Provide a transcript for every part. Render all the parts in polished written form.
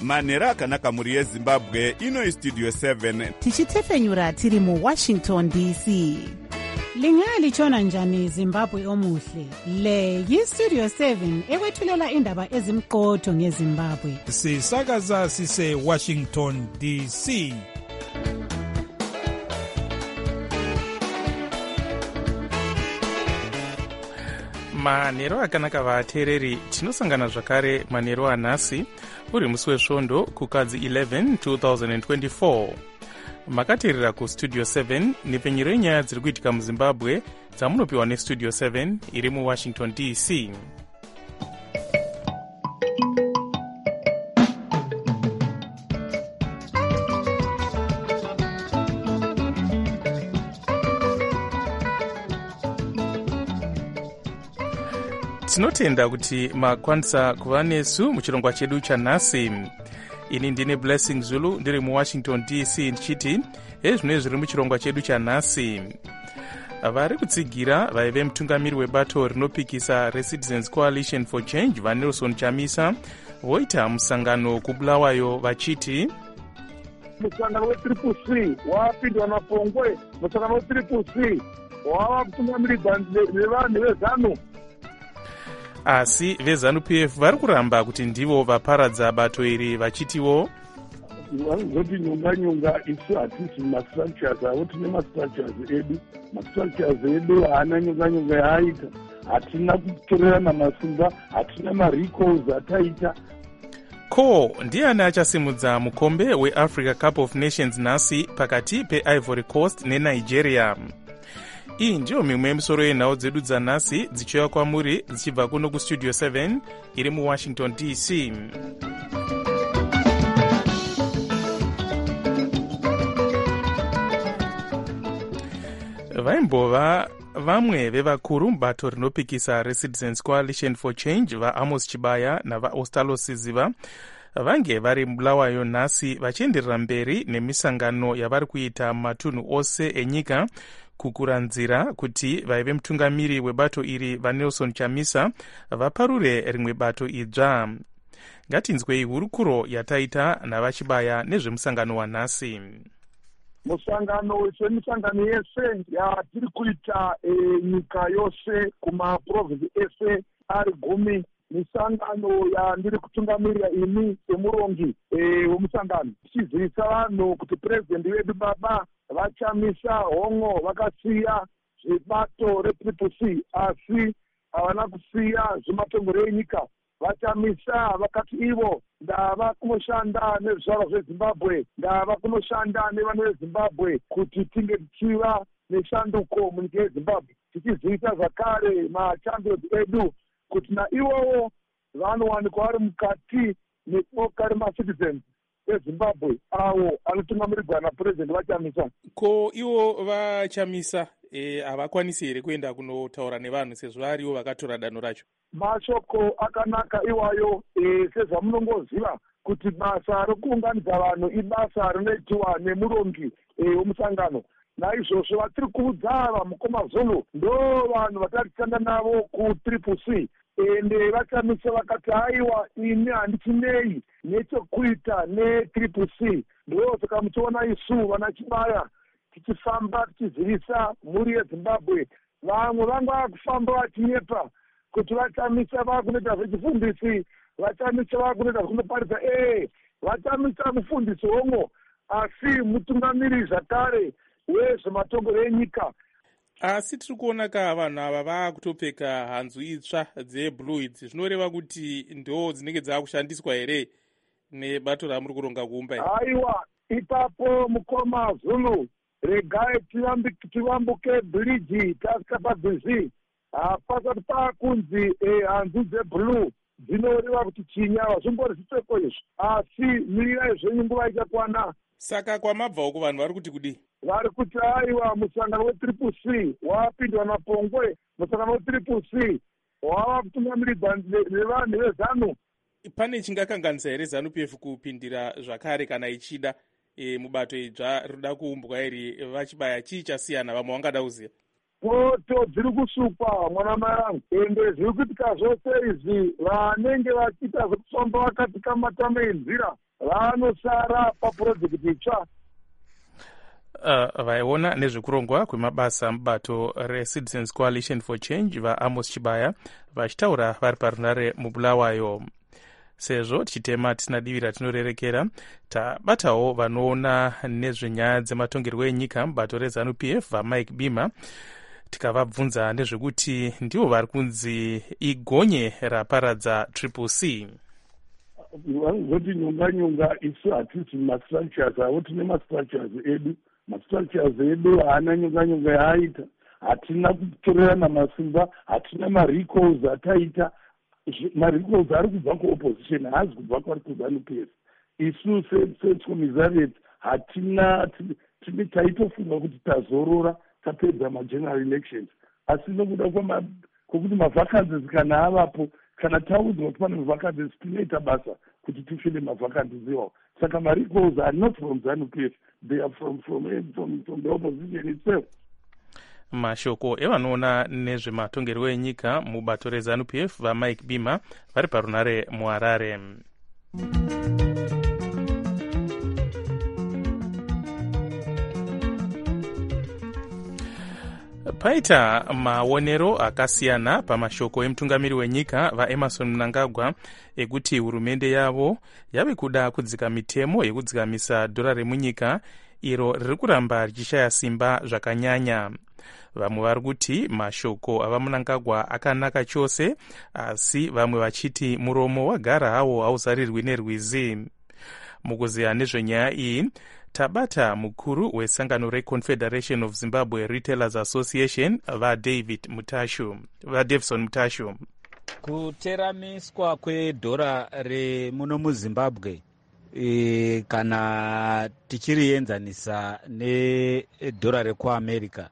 manhero akanaka mhuri yezimbabwe. Ino istudio 7 tichitefenyura tiri muwashington dc. Lingalitshona njani Zimbabwe omuhle? Le yistudio 7 ekwethulela indaba ezimqotho ngeZimbabwe. Sisakaza sise Washington DC. manhero akanaka vateereri, tinosangana zvakare manhero anhasi uri musi wesvondo kukadzi 11 2024. makateerera kustudio 7 nepfenyuro yenyaya dziri kuitika muzimbabwe dzamunopiwa nestudio 7 iri muwashington dc. tinotenda kuti makwanisa kuva nesu muchirongwa chedu chanhasi. ini ndine Blessing Zulu ndiri muwashington dc ndichiti ezvino zviri muchirongwa chedu chanhasi. vari kutsigira vaive mutungamiri webato rinopikisa reCitizens Coalition for Change vaNelson Chamisa voita musangano kuBulawayo vachiti musangano weCCC wapindwa napongwe, musangano weCCC wava kutungamirirwa nevanhu vezanu. asi vezanu-pf vari kuramba kuti ndivo vaparadza bato iri vachitiwo vanozoti nyonga isu hatisi mastructures avo, tine mastructures edu. Mastructures edu haana nyonga yaaita, hatina kutorerana masimba, hatina marecalls ataita. ko ndiani achasimudza mukombe weAfrica Cup of Nations nhasi pakati peIvory Coast neNigeria? iyi ndiyo mimwe yemisoro yenhau dzedu dzanhasi dzichiuya kwamuri dzichibva kuno kustudio 7 iri muwashington dc. vaimbova vamwe vevakuru mubato rinopikisa reCitizens Coalition for Change vaAmos Chibaya navaOstalo Siziva vange vari muBulawayo nhasi vachienderera mberi nemisangano yavari kuita mumatunhu ose enyika kukura nzira kuti vaive mutungamiri webato iri vaNelson Chamisa vaparure rimwe bato idzva. ngatinzwei hurukuro yataita navachibaya nezvemusangano wanhasi. Musangano semisangano yese yatiri kuita nyika yose kumaprovinsi ese ari 10. misangano yandiri kutungamirira ini semurongi wemusangano, tichizivisa vanhu kuti purezidendi vedu baba vaChamisa hongo vakasiya zvebato reCCC asi havana kusiya zvematongero enyika. vaChamisa vakati ivo ndava kunoshanda nezvizvarwa zveZimbabwe, ndava kunoshanda nevanhu veZimbabwe kuti tinge tichiva neshanduko munyika yeZimbabwe. tichizivisa zvakare machampions edu kuti naivowo vanowanikwa vari mukati neboka remaCitizens eZimbabwe avo anotungamirirwa napurezidendi vaChamisa. ko ivo vaChamisa havakwanisi here kuenda kunotaura nevanhu sezvo varivo vakatora danho racho? mashoko akanaka iwayo, sezvamunongoziva kuti basa rokuunganidza vanhu ibasa rinoitiwa nemurongi wemusangano. naizvozvo vatiri kuudza ava mukoma Zulu ndo vanhu vatari kushanda navo kuCCC ende vaChamisa vakati haiwa ini handichinei nechekuita neCCC. ndo saka muchiona isu vana Chibaya tichifamba tichizivisa mhuri yeZimbabwe. vamwe vanga kufamba vachinyepa kuti vaChamisa vakunoita zvechifundisi, vaChamisa vakunoita zvekunoparidza vaChamisa mufundisi hongo asi mutungamiri zvakare wezvematongero enyika. asi tiri kuona ka vanhu ava vaakutopfeka hanzu itsva dzeblue idzi, zvinoreva kuti ndo dzinenge dzaakushandiswa here nebato ramuri kuronga kuumba here? haiwa ipapo mukoma Zulu regai tivambuke bhiriji tasvika pabhizi pasati paakunzi hanzu dzeblue dzinoreva kuti chinyava zvimbori zvipfeko izvi, asi mirirai zvenyu nguva ichakwana. saka kwamabva uko vanhu vari kuti kudii? vari kuti haiwa musangano weCCC wapindwa napongwe, musangano weCCC wava kutungamirirwa nevanhu vezanu. pane chingakanganisa here ZANU-PF kupindira zvakare kana ichida mubato idzva rinoda kuumbwa iri vachibaya chii chasiyana vamwe vangada kuziva? poto dziri kusukwa mwana mai vangu, ende zviri kuitika zvose izvi vanenge vachiita zvekufamba vakatika matama enzira vanosara papurojekiti itsva. Vaiona nezvekurongwa kwemabasa mubato reCitizens Coalition for Change vaAmos Chibaya vachitaura vari parunare mubulawayo. Sezvo tichitema tisina divi ratinorerekera, tabatawo vanoona nezvenyaya dzematongerwo enyika mubato reZANU-PF vaMike Bima tikavabvunza nezvekuti ndivo vari kunzi igonye raparadza CCC. Vanoti nyonga isu hatisi mastructures avo, tine mastructures edu. Mastructures edu haana nyonga yaaita, hatina kutorerana masimba, hatina marecalls ataita. Marecalls ari kubva kuopposition, haazi kubva kuZANU-PF. Isu seCommisariat hatina taitofunga kuti tazorora tapedza mageneral elections, asi nokuda kwokuti mavacancies kana avapo, kana taudzwa kuti pane mavacancies tinoita basa kuti tifile mavacancies iwawo. Saka marecalls are not from ZANU-PF, they are from the opposition itself. Mashoko evanoona nezvematongerwo enyika mubato reZANU-PF vaMike Bima vari parunare muHarare. Paita maonero akasiyana pamashoko emutungamiri wenyika vaEmerson Mnangagwa ekuti hurumende yavo yave kuda kudzika mitemo yekudzikamisa dhora remunyika iro riri kuramba richishaya simba zvakanyanya. Vamwe vari kuti mashoko avaMnangagwa akanaka chose, asi vamwe vachiti muromo wagara hawo hauzarirwi nerwizi. Mukuziya nezvenyaya iyi tabata mukuru wesangano reConfederation of Zimbabwe Retailers Association vaDavison Mutashu. Kuteramiswa kwedhora remuno muZimbabwe kana tichirienzanisa nedhora rekuAmerica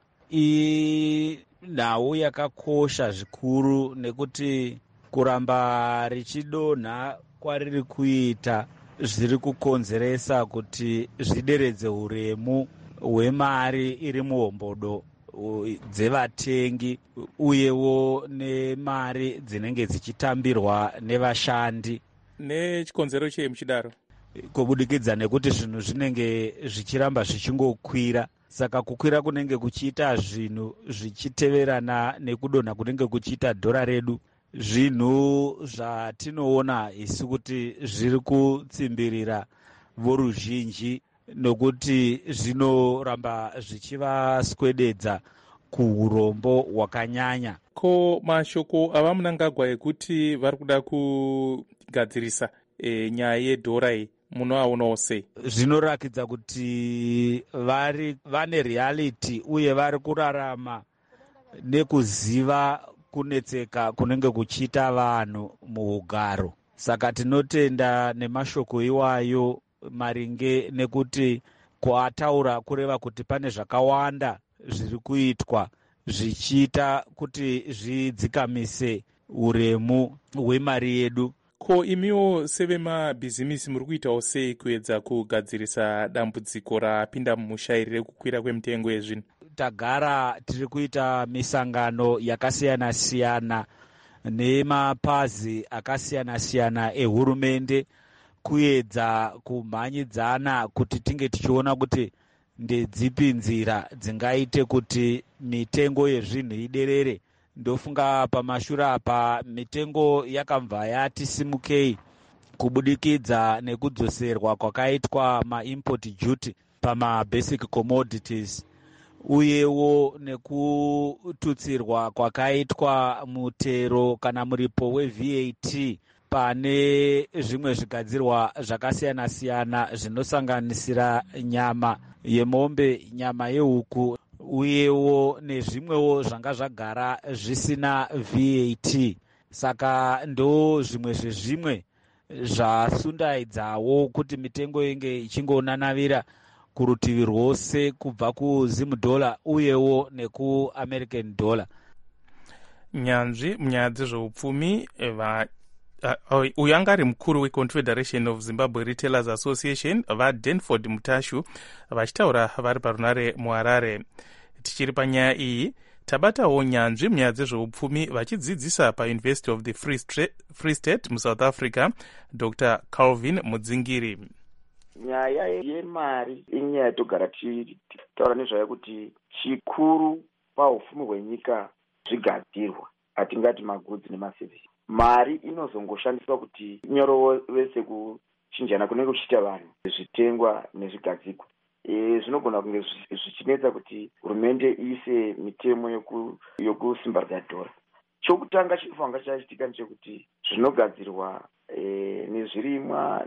inhau yakakosha zvikuru, nekuti kuramba richidonha kwariri kuita zviri kukonzeresa kuti zvideredze uremu hwemari iri muhombodo dzevatengi uyewo nemari dzinenge dzichitambirwa nevashandi. Nechikonzero chei muchidaro? Kubudikidza nekuti zvinhu zvinenge zvichiramba zvichingokwira, saka kukwira kunenge kuchiita zvinhu zvichiteverana nekudonha kunenge kuchiita dhora redu. Zvinhu zvatinoona isi kuti zviri kutsimbirira voruzhinji, nokuti zvinoramba zvichivaswededza kuurombo hwakanyanya. Ko mashoko avaMnangagwa ekuti vari kuda kugadzirisa nyaya yedhora iyi munoaonawo sei? Zvinorakidza kuti vane reality uye vari kurarama nekuziva kunetseka kunenge kuchiita vanhu muugaro. Saka tinotenda nemashoko iwayo maringe nekuti kuataura kureva kuti pane zvakawanda zviri kuitwa zvichiita kuti zvidzikamise uremu hwemari yedu. Ko imiwo sevemabhizimisi muri kuitawo sei kuedza kugadzirisa dambudziko rapinda mumushairi rekukwira kwemitengo yezvinhu? Tagara tiri kuita misangano yakasiyana-siyana nemapazi akasiyana-siyana ehurumende kuedza kumhanyidzana kuti tinge tichiona kuti ndedzipi nzira dzingaite kuti mitengo yezvinhu iderere. Ndofunga pamashure apa mitengo yakabva yati simukei kubudikidza nekudzoserwa kwakaitwa maimport duty pamabasic commodities, uyewo nekututsirwa kwakaitwa mutero kana muripo weVAT pane zvimwe zvigadzirwa zvakasiyana-siyana zvinosanganisira nyama yemombe, nyama yehuku, uyewo nezvimwewo zvanga zvagara zvisina VAT. Saka ndo zvimwe zvezvimwe zvasundaidzawo kuti mitengo inge ichingonanavira kurutivi rwose kubva kuZimudhola uyewo nekuAmerican dollar. Nyanzvi munyaya dzezveupfumi uyu anga ari mukuru weConfederation of Zimbabwe Retailers Association vaDanford Mutashu vachitaura vari parunare muHarare. Tichiri panyaya iyi tabatawo nyanzvi munyaya dzezveupfumi vachidzidzisa pauniversity of the free state musouth africa, Dr. Calvin Mudzingiri. Nyaya yemari inyaya yatogara tichitaura nezvayo kuti chikuru paupfumi hwenyika zvigadzirwa, hatingati magudzi nemasevhisi. Mari inozongoshandiswa kuti inyorovese kuchinjana kunenge kuchiita vanhu, zvitengwa nezvigadzirwa. Zvinogona kunge zvichinetsa kuti hurumende iise mitemo yokusimbaradza dhora. Chokutanga chinofanira chachitika ndechekuti zvinogadzirwa nezvirimwa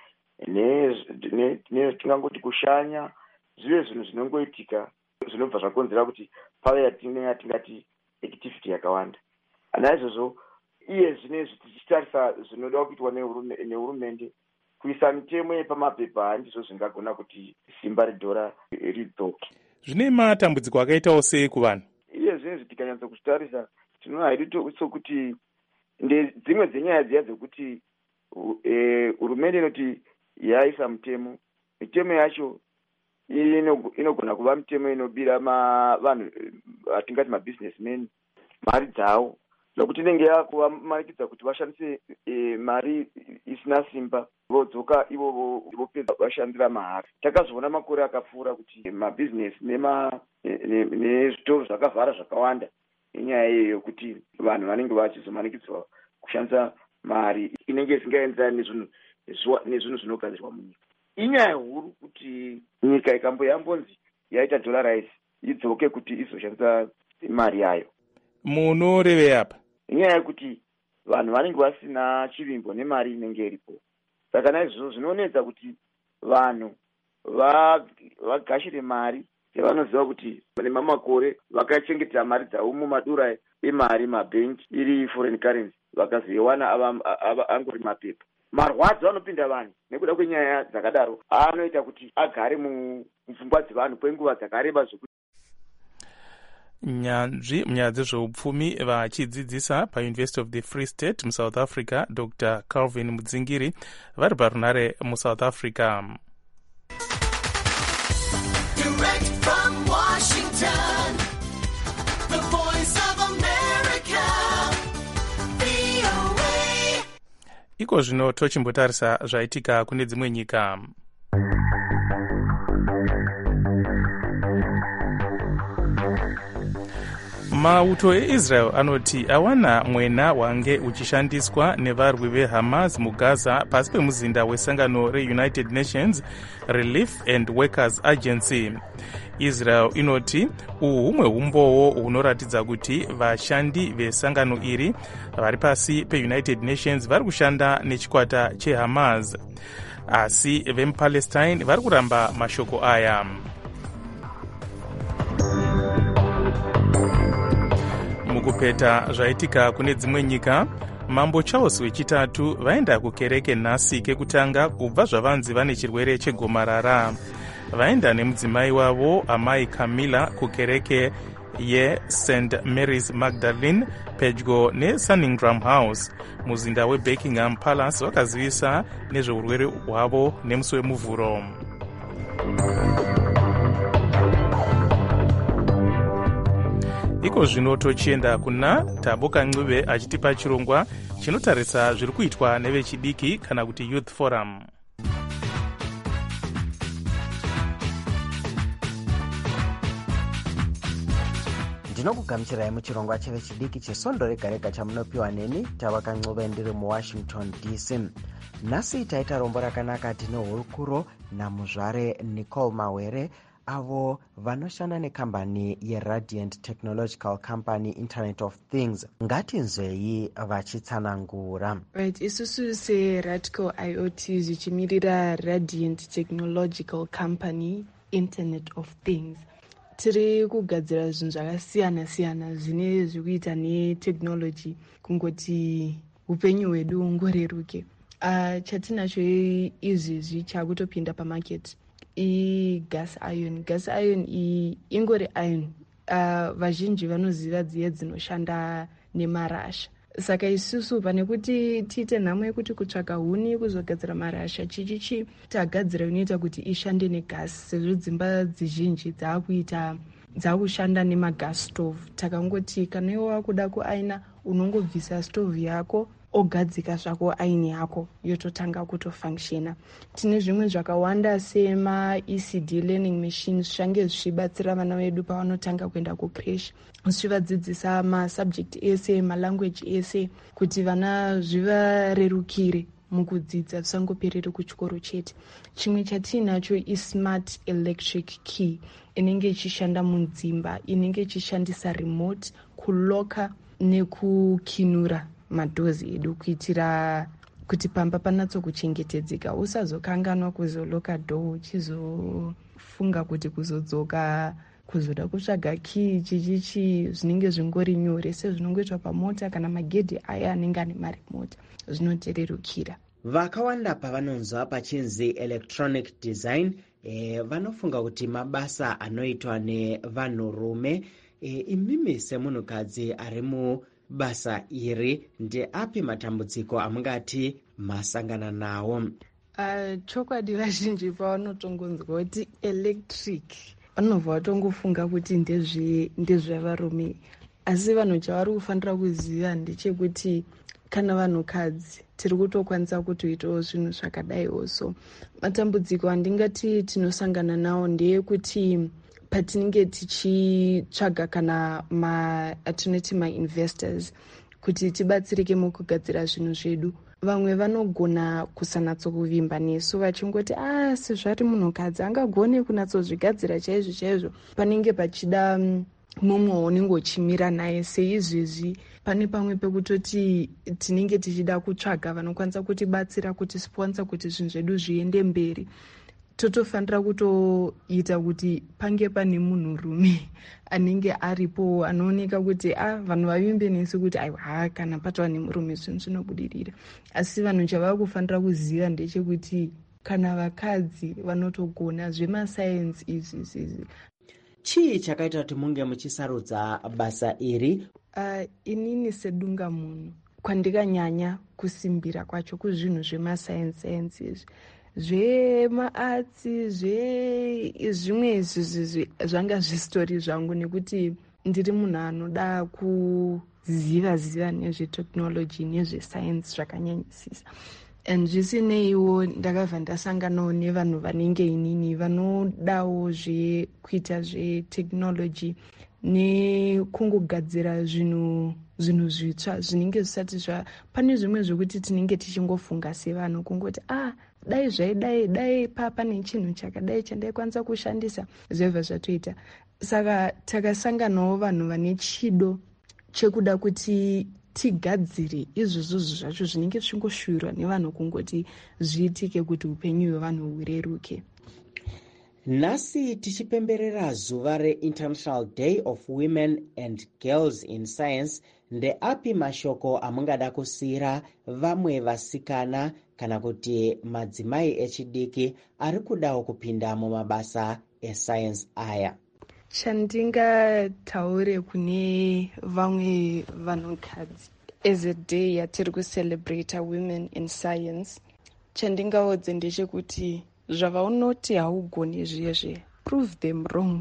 tingangoti kushanya zvive zvinhu zvinongoitika zvinobva zvakonzera kuti pave yatingati activity yakawanda. Naizvozvo iye zvinezvi tichitarisa zvinoda kuitwa nehurumende, kuisa mitemo yepamapepa handizvo zvingagona kuti simba redhora ridzoke. Zvine matambudziko akaitawo sei kuvanhu? Iye zvinezvi tikanyatsa kutarisa tinoona hedu sokuti dzimwe dzenyaya dziya dzekuti hurumende inoti yaisa mitemo yacho inogona kuva mitemo inobira vanhu atingati mabusinessmen mari dzavo, nokuti inenge yakuvamarikidza kuti vashandise mari isina simba, vodzoka ivo vopedza vashandira mahara. Takazviona makore akapfuura kuti mabusiness nezvitoro zvakavhara zvakawanda inyaya iyoyo kuti vanhu vanenge vachizomanikidzwa kushandisa mari inenge isingaenderani nezvinhu zvinogadzirwa munyika. Inyaya huru kuti nyika ikamboyambonzi yaita dollarize idzoke kuti izoshandisa mari yayo. Munorevei apa? Inyaya yekuti vanhu vanenge vasina chivimbo nemari inenge iripo. Saka naizvozvo zvinonetsa kuti vanhu vagashire mari yavanoziva kuti nemamakore vakachengetera mari dzavo mumadura emari mabhengi iri foreign currency, vakazoiwana angori mapepa. Marwadzo anopinda vanhu nekuda kwenyaya dzakadaro anoita kuti agare mupfungwa dzevanhu kwenguva dzakareba zvokuti nyanzvi munyaya dzezveupfumi vachidzidzisa pauniversity of the free state musouth africa, Dr. Calvin Mudzingiri, vari parunare musouth africa. Direct from Washington, the voice of America, VOA. Iko zvino tochimbotarisa zvaitika kune dzimwe nyika. Mauto eIsrael anoti awana mwena wange uchishandiswa nevarwi veHamas muGaza pasi pemuzinda wesangano reUnited Nations Relief and Workers Agency. Israel inoti uhu humwe umbowo hunoratidza kuti vashandi vesangano iri vari pasi peUnited Nations vari kushanda nechikwata cheHamas, asi vemuPalestine vari kuramba mashoko aya. Mukupeta zvaitika kune dzimwe nyika, Mambo Charles wechitatu vaenda kukereke nhasi kekutanga kubva zvavanzi vane chirwere chegomarara. Vaenda nemudzimai wavo amai Camilla kukereke yeSt Mary's Magdalene pedyo neSandringham House muzinda weBuckingham Palace. Vakazivisa nezveurwere hwavo nemusi wemuvhuro. Iko zvino tochienda kuna Tabo Kancube achitipa chirongwa chinotarisa zviri kuitwa nevechidiki kana kuti Youth Forum. Ndinokugamuchirai muchirongwa chevechidiki chesondo rega rega chamunopiwa neni Tabo Kancube ndiri muWashington DC. Nhasi taita rombo rakanaka tine hurukuro namuzvare Nicole Mawere avo vanoshanda nekambani yeRadiant Technological Company Internet of Things. Ngatinzwei vachitsanangura. Right, isusu seRadco IoT zvichimirira Radiant Technological Company Internet of Things. Tiri kugadzira zvinhu zvakasiyana siyana zvine zvekuita netechnology kungoti upenyu hwedu ngoreruke. Chatinacho izvizvi chakutopinda pamarket gas iron. Gas iron ingori iron. Vazhinji vanoziva dziye dzinoshanda nemarasha. Saka isusu pane kuti tiite nhamo yekuti kutsvaka huni kuzogadzira marasha chichichi tagadzira inoita kuti ishande negas, sezvo dzimba dzizhinji dzaakuita dzakushanda nemagas stove. Takangoti kana iwe wakuda kuaina unongobvisa stove yako ogadzika zvako aini yako yototanga kutofunctiona. Tine zvimwe zvakawanda sema-ECD learning machines zvange zvichibatsira vana vedu pavanotanga kuenda kucreche, zvichivadzidzisa masubject ese, malanguage ese, kuti vana zvivarerukire mukudzidza, zvisangoperere kuchikoro chete. Chimwe chatinacho ismart electric key inenge ichishanda mudzimba, inenge ichishandisa remote kuloka nekukinura madhozi edu kuitira kuti pamba panatsokuchengetedzeka, usazokanganwa kuzoloka dhoo uchizofunga kuti kuzodzoka kuzoda kutsvaga kii chichichi zvinenge zvingori nyore sezvinongoitwa pamota kana magedhi aya anenge ane maremota, zvinotererukira. Vakawanda pavanonzwa pachinzi electronic design vanofunga kuti mabasa anoitwa nevanhurume. Imimi semunhukadzi ari mubasa iri, ndeapi matambudziko amungati masangana nawo? Chokwadi vazhinji pavanotongonzwa kuti electric vanobva vatongofunga kuti ndezvevarume, asi vanhu chavari kufanira kuziva ndechekuti kana vanhukadzi tiri kutokwanisa kutoitawo zvinhu zvakadaiwo. So matambudziko andingati tinosangana nawo ndeyekuti patinenge tichitsvaga kana atinoti ma-investors kuti tibatsirike mukugadzira zvinhu zvedu, vamwe vanogona kusanatsokuvimba nesu vachingoti sezvari munhukadzi angagone kunatsozvigadzira chaizvo chaizvo, panenge pachida mumwe unenge uchimira naye. Seizvezvi pane pamwe pekutoti tinenge tichida kutsvaga vanokwanisa kutibatsira kuti sponsor kuti zvinhu zvedu zviende mberi, totofanira kutoita kuti pange pane munhurume anenge aripo anooneka kuti vanhu vavimbe nesu kuti aiwa kana patova nemurume zvinhu zvinobudirira. Asi vanhu chavava kufanira kuziva ndechekuti kana vakadzi vanotogona zvemasayensi izvi. Chii chakaita kuti munge muchisarudza basa iri? Inini sedunga munhu kwandikanyanya kusimbira kwacho kuzvinhu zvemasayensi izvi, zvemaatsi, zvimwe izvi zvanga zvistori zvangu, nekuti ndiri munhu anoda kuziva nezvetekinoloji nezvesayensi zvakanyanyisisa. And zvisineiwo ndakabva ndasanganawo nevanhu vanenge inini vanodawo zvekuita zvetekinoloji nekungogadzira zvinhu zvitsva zvinenge zvisati pane zvimwe zvokuti tinenge tichingofunga sevanhu kungoti dai zvaidai pane chinhu chakadai chandaikwanisa kushandisa, zvaibva zvatoita. Saka takasanganawo vanhu vane chido chekuda kuti tigadzire izvozvo zvacho zvinenge zvingoshuvirwa nevanhu kungoti zviitike kuti upenyu hwevanhu hureruke. Nhasi tichipemberera zuva re-International Day of Women and Girls in Science, ndeapi mashoko amungada kusiyira vamwe vasikana kana kuti madzimai echidiki ari kudawo kupinda mumabasa esayensi aya? Chandingataure kune vamwe vanhukadzi as a day yatiri kucelebrata women in science, chandingaudze ndechekuti zvavaunoti haugoni zviyezve, prove them wrong.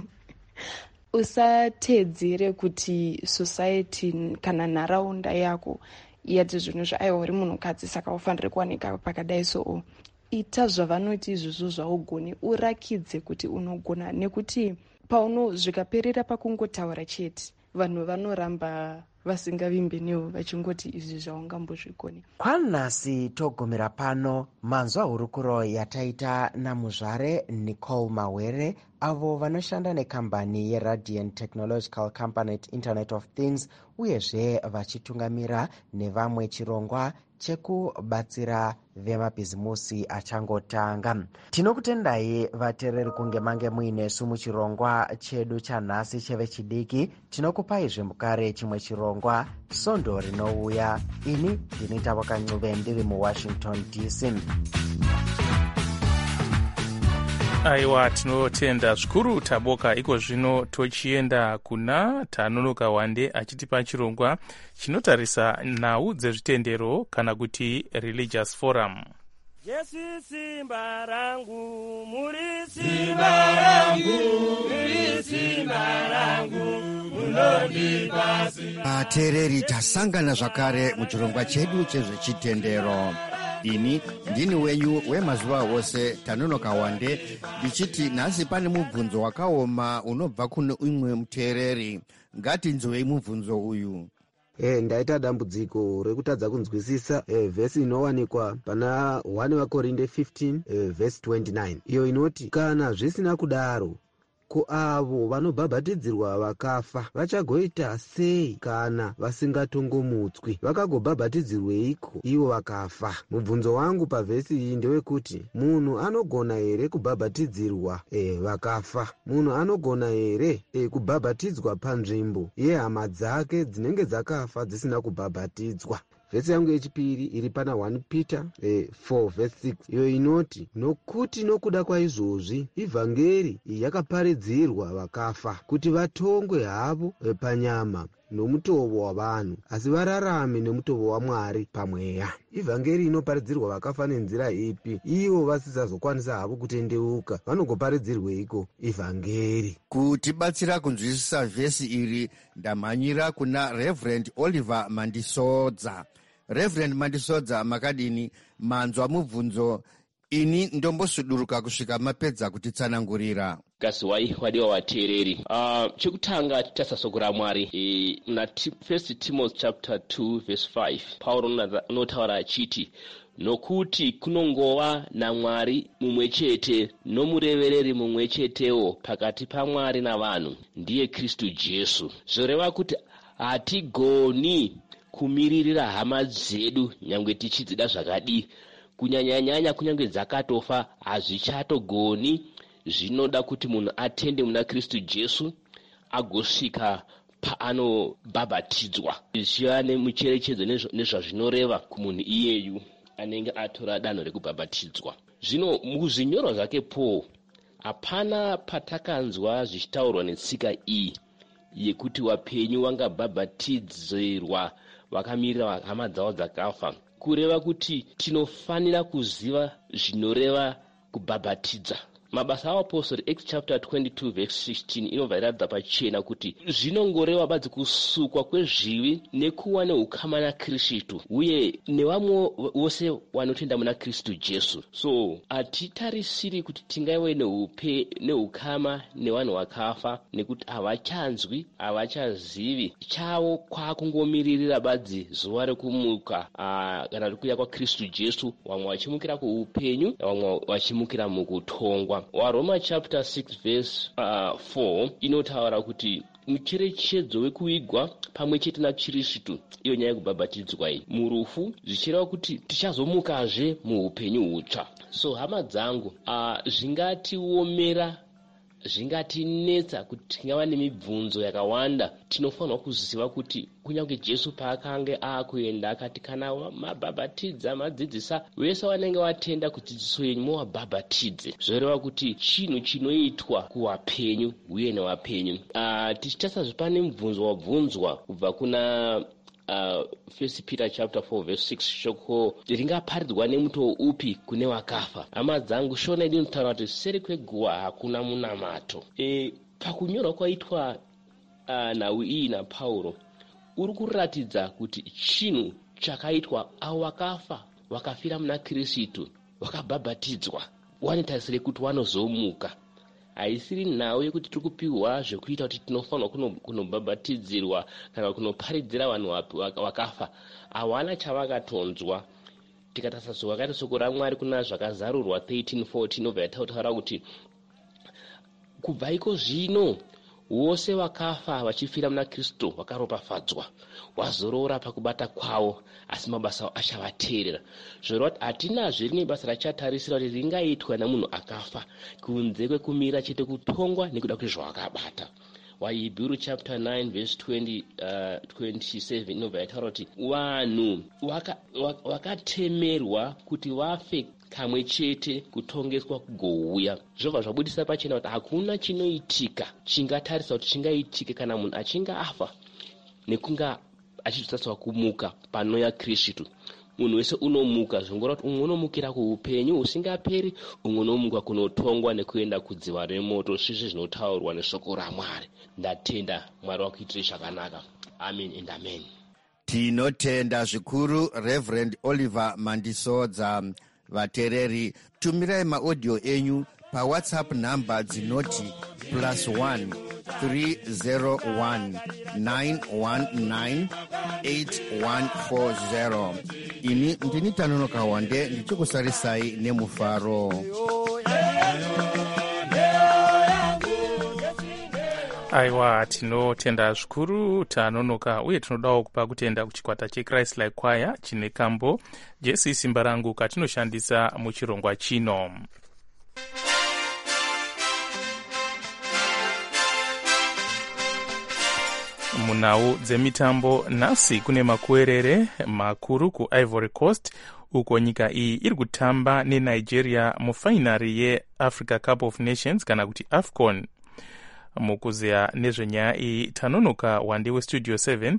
Usateedzere kuti society kana nharaunda yako yati zvinhu zvaaiwa uri munhukadzi saka ufanire kuwanika pakadai so. Ita zvavanoti izvozvo zvaugoni, urakidze kuti unogona, nekuti zvikaperera pakungotaura chete vanhu vanoramba vasingavimbe newo vachingoti izvi zvaungambozvikoni. Kwanhasi togumira pano manzwa hurukuro yataita namuzvare Nicole Mawere, avo vanoshanda nekambani yeRadiant Technological Company Internet of Things, uyezve vachitungamira nevamwe chirongwa chekubatsira vemabhizimusi achangotanga. Tinokutendai vateereri kunge mange muinesu muchirongwa chedu chanhasi chevechidiki. Tinokupaizve mukare chimwe chirongwa Sondo rinouya. Ini ndini Tavakancuve ndiri muWashington DC. Aiwa, tinotenda zvikuru taboka. Iko zvino tochienda kuna Tanonoka Wande achitipa chirongwa chinotarisa nhau dzezvitendero kana kuti religious forum. Yesu simba rangu, muri simba rangu, muri simba rangu, munondipasi. Ateereri, tasangana zvakare muchirongwa chedu chezvechitendero. Ini ndini wenyu wemazuva ose Tanonoka Wande, ndichiti nhasi pane mubvunzo wakaoma unobva kune umwe muteereri. Ngatinzwei mubvunzo uyu. Ndaita dambudziko rekutadza kunzwisisa vhesi inowanikwa pana 1 Vakorinde 15 vhesi 29 iyo inoti, kana zvisina kudaro, ko avo vanobhabhatidzirwa vakafa vachagoita sei kana vasingatongomutswi? Vakagobhabhatidzirweiko ivo vakafa? Mubvunzo wangu pavhesi iyi ndewekuti, munhu anogona here kubhabhatidzirwa vakafa? Munhu anogona here kubhabhatidzwa panzvimbo yehama dzake dzinenge dzakafa dzisina kubhabhatidzwa? Vhesi yangu yechipiri iri pana 1 Peter 4 vhesi 6 iyo inoti, nokuti nokuda kwaizvozvi ivhangeri yakaparidzirwa vakafa kuti vatongwe havo panyama nomutovo wavanhu, asi vararame nemutovo waMwari pamweya. Ivhangeri inoparidzirwa vakafa nenzira ipi? Ivo vasisazokwanisa havo kutendeuka, vanogoparidzirweiko ivhangeri? Kutibatsira kunzwisisa vhesi iri ndamhanyira kuna Reverend Oliver Mandisodza. Reverend Mandisodza, makadini? Manzwa mubvunzo. Ini ndombosuduruka kusvika mapedza kutitsanangurira. Kasiwai wadiwa wateereri. Chekutanga tasasokora Mwari. Na 1 Timothy chapter 2 verse 5 Paulo unotaura achiti, nokuti kunongova naMwari mumwe chete nomurevereri mumwe chetewo pakati paMwari navanhu, ndiye Kristu Jesu. Zvoreva kuti hatigoni kumiririra hama dzedu nyangwe tichidzida zvakadii, kunyanyanyanya kunyange dzakatofa hazvichatogoni. Zvinoda kuti munhu atende muna Kristu Jesu agosvika paanobhabhatidzwa, zvichiva nemucherechedzo nezvazvinoreva kumunhu iyeyu anenge atora danho rekubhabhatidzwa. Zvino muzvinyorwa zvake Paul hapana patakanzwa zvichitaurwa netsika iyi yekuti wapenyu wangabhabhatidzirwa vakamirira hama dzavo dzakafa, kureva kuti tinofanira kuziva zvinoreva kubhabhatidza. Mabasa avapostori Acts chapter 22 verse 16 inobva iratidza pachena kuti zvinongoreva badzi kusukwa kwezvivi nekuva neukama naKristu uye nevamwe vose vanotenda muna Kristu Jesu. So hatitarisiri kuti tingaive neukama nevanhu vakafa, nekuti havachanzwi, havachazivi. Chavo kwakungomiririra badzi zuva rekumuka kana rekuuya kwaKristu Jesu, vamwe vachimukira kuupenyu, vamwe vachimukira mukutongwa. WaRoma chapter 6 verse 4 inotaura kuti mucherechedzo wekuigwa pamwe chete naKristu, iyo nyaya yekubhabhatidzwa iyi murufu, zvichireva kuti tichazomukazve muupenyu hutsva. So hama dzangu, zvingatiomera, zvingatinetsa kuti tingava nemibvunzo yakawanda, tinofanirwa kuziva kuti kunyange Jesu paakanga akuenda akati, kana mabhabhatidza madzidzisa vese vanenge vatenda kudzidziso yenyu muvabhabhatidze. Zvoreva kuti chinhu chinoitwa kuvapenyu uye nevapenyu. Tichitasazve pane mubvunzo wabvunzwa kubva kuna 1 Peter chapter 4 verse 6 shoko ringaparidzwa nemutoo upi kune vakafa? Hama dzangu, shona idi notaura kuti seri kweguva hakuna munamato. Pakunyorwa kwaitwa nhau iyi naPauro uri kuratidza kuti chinhu chakaitwa avo vakafa vakafira muna Kristu vakabhabhatidzwa vanotarisire kuti vanozomuka. Haisiri nhau yekuti tiri kupiwa zvekuita kuti tinofanirwa kunobhabhatidzirwa kana kunoparidzira vanhu vakafa. Hawana chavakatonzwa. Tikatarisa zvakaita soko raMwari kuna zvakazarurwa 13:14 obva yataura kuti kubva iko zvino vose vakafa vachifira muna Kristu vakaropafadzwa, wazorora pakubata kwavo, asi mabasa avo achavateerera. Zvoreva kuti hatinazve rimwe basa rachatarisira kuti ringaitwa namunhu akafa kunze kwekumira chete kutongwa nekuda kwezvavakabata. WaHebrew chapter 9 verse 27 inobva yataura kuti vanhu vakatemerwa kuti vafe kamwe chete kutongeswa kugouya. Zvobva zvabudisa pachena kuti hakuna chinoitika chingatarisa kuti chingaitike kana munhu achinga afa nekunga achizotariswa kumuka panouya Kristu. munhu wese unomuka zvongora kuti umwe unomukira kuupenyu usingaperi, umwe unomuka kunotongwa nekuenda kudziva remoto, svisvi zvinotaurwa neshoko raMwari. Ndatenda Mwari wakuitire zvakanaka. Amen and amen. Tinotenda zvikuru Reverend Oliver Mandisodza. Vatereri, tumirai maaudio enyu paWhatsApp namba dzinoti +1 301 919 8140. Ini ndini Tanonoka Wande ndichikusarisai nemufaro. Aiwa, tinotenda zvikuru Tanonoka, uye tinodawo kupa kutenda kuchikwata cheChrist Like Choir chine kambo Jesu simba rangu katinoshandisa muchirongwa chino. Munhau dzemitambo nhasi kune makuerere makuru kuIvory Coast, uko nyika iyi iri kutamba neNigeria mufainari yeAfrica Cup of Nations kana kuti AFCON. Mukuzeya nezvenyaya iyi, Tanonoka Wande weStudio 7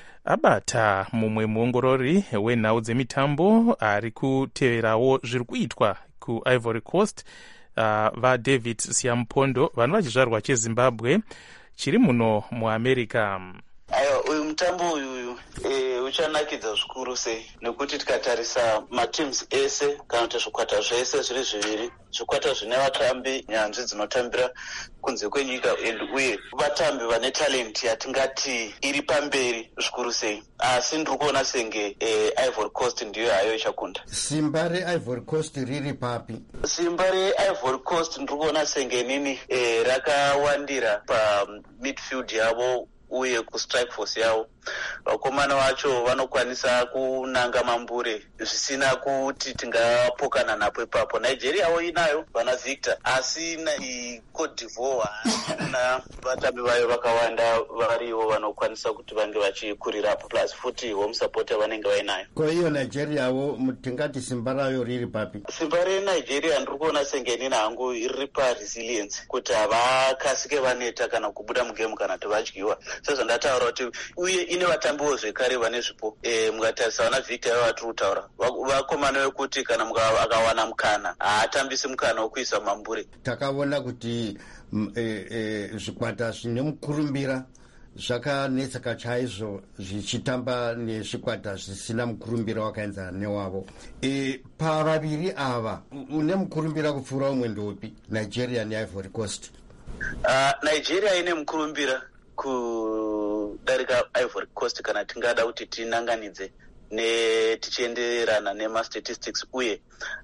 abata mumwe muongorori wenhau dzemitambo ari kuteverawo zviri kuitwa kuIvory Coast, vaDavid Siampondo, vanhu vachizvarwa cheZimbabwe chiri muno muAmerica. Aiwa, uyu mutambo uyu uchanakidza zvikuru sei, nekuti tikatarisa matims ese kana kuti zvikwata zvese zviri zviviri, zvikwata zvine vatambi nyanzvi dzinotambira kunze kwenyika uye vatambi vane talent yatingati iri pamberi zvikuru sei, asi ndiri kuona senge Ivory Coast ndiyo hayo ichakunda. Simba reIvory Coast riri papi? Simba reIvory Coast ndiri kuona senge nini rakawandira pamidfield yavo uye kustrike force yavo. Vakomana vacho vanokwanisa kunanga mambure zvisina kuti tingapokana napo ipapo. Nigeria wo inayo vana Victor, asi Cote d'Ivoire na vatambi vayo vakawanda variwo vanokwanisa kuti vange vachikurirapo, plus futi home support vanenge vainayo. Ko iyo Nigeria wo mutingati simba rayo riri papi? Simba reNigeria ndiri kuona senge nini hangu iri paresilience, kuti havakasike vaneta kana kubuda mugame kana kuti vadyiwa. Sezvo ndataura kuti uye ine vatambiwo zvekare vane zvipo. Mukatarisa vana Victor vatiri kutaura vakomana vekuti kana akawana mukana haatambisi mukana wekuisa mambure. Takaona kuti zvikwata zvine mukurumbira zvakanetseka chaizvo zvichitamba nezvikwata zvisina mukurumbira wakaenzana newavo. Pavaviri ava une mukurumbira kupfuura umwe ndopi, Nigeria neIvory Coast? Nigeria ine mukurumbira kudarika Ivory Coast kana tingada kuti tinanganidze tichienderana nemastatistics uye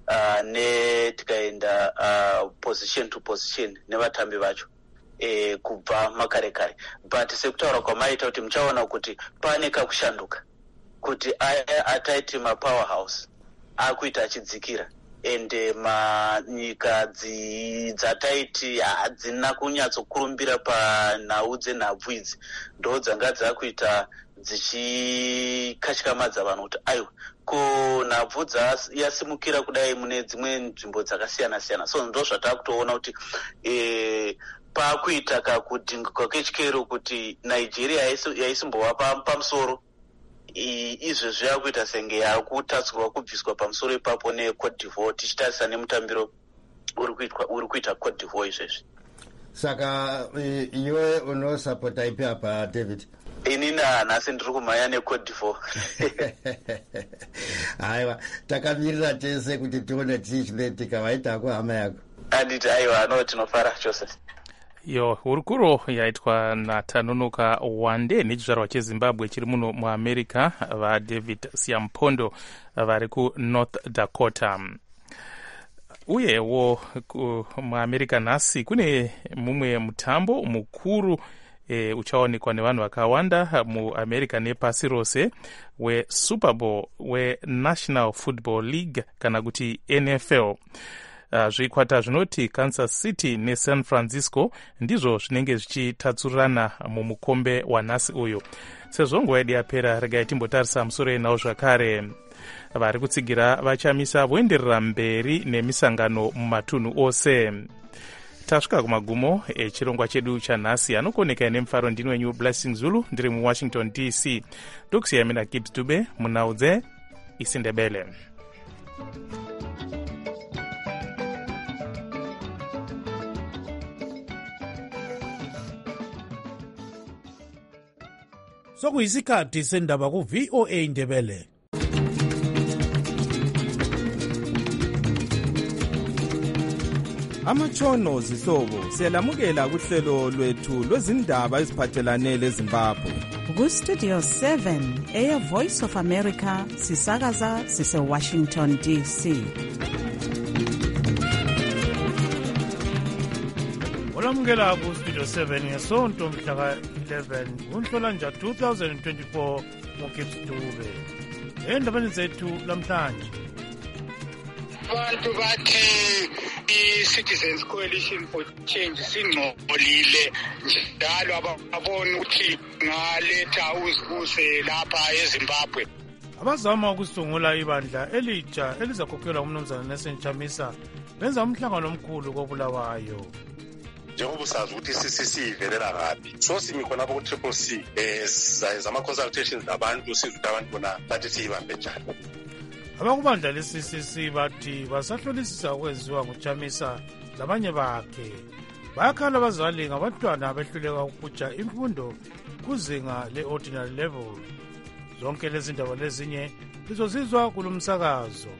tikaenda position to position nevatambi vacho kubva makare kare. But sekutaura kwamaita kuti muchaona kuti pane kakushanduka, kuti aya ataiti mapowerhouse akuita achidzikira, ende manyika dzataiti hadzina kunyatsokurumbira panhau dzenhabvu idzi ndo dzanga dzakuita dzichikatyamadza vanhu kuti aiwa, ko nhabvu yasimukira kudai mune dzimwe nzvimbo dzakasiyana siyana. So ndo zvatakutoona kuti pakuita kakudhinguka kechikero kuti Nigeria yaisimbova pamusoro, izvezvi yakuita senge yakutatsurwa kubviswa pamusoro ipapo neCote d'Ivoire, tichitarisa nemutambiro uri kuita Cote d'Ivoire izvezvi. Saka iwe unosapota ipi apa David? Inini nhasi ndiri kumhanya neCote d'Ivoire. Aiwa, takamirira tese kuti tione chinoitika. Vaitako hama yako? Anditi aiwa, no tinofara chose. Yo, hurukuro yaitwa naTanonoka Wande nechizvarwa cheZimbabwe chiri muno muAmerica, vaDavid Siampondo vari kuNorth Dakota. Uyewo muAmerica nhasi kune mumwe mutambo mukuru uchaonekwa nevanhu vakawanda muAmerica nepasi rose, weSuper Bowl weNational Football League kana kuti NFL. Zvikwata zvinoti Kansas City neSan Francisco ndizvo zvinenge zvichitatsurirana mumukombe wanhasi uyu. Sezvo nguva yedu yapera, regai timbotarisa musoro enhau zvakare. Vari kutsigira vachamisa voenderera mberi nemisangano mumatunhu ose. Tasvika kumagumo echirongwa chedu chanhasi. Anokoneka nemufaro ndini wenyu Blessing Zulu, ndiri muWashington DC. Ndokusiyai mina Kid Dube munhau isindebele. Sokuyisikhathi sendaba ku VOA Indebele. Amatshono zihlobo siyalamukela kuhlelo lwethu lwezindaba eziphathelane leZimbabwe. Ku-Studio 7 Air Voice of America sisakaza sise-Washington DC. Olamukela ku-Studio 7 ngesonto mhla ka-11 kuNhlolanja 2024 ngoGibbs Dube. Endabeni zethu lamhlanje. Abantu bathi i-Citizens Coalition for Change singcolile njalo ababona ukuthi ngaletha uzibuse lapha eZimbabwe. Abazama ukusungula ibandla elitsha elizakhokhelwa ngumnumzana Nelson Chamisa benza umhlangano omkhulu koBulawayo. Njengoba usazi ukuthi i-CCC ivelela ngaphi, so simi khonapho ku-Triple C zama-consultations labantu siza ukuthi abantu bona bathi siyibambe njani. Abakubandla le-CCC bathi basahlolisisa ukwenziwa nguChamisa labanye bakhe. Bayakhala abazali ngabantwana abehluleka ukuja imfundo kuzinga le-ordinary level. Zonke lezi ndaba lezinye lizozizwa kulo msakazo.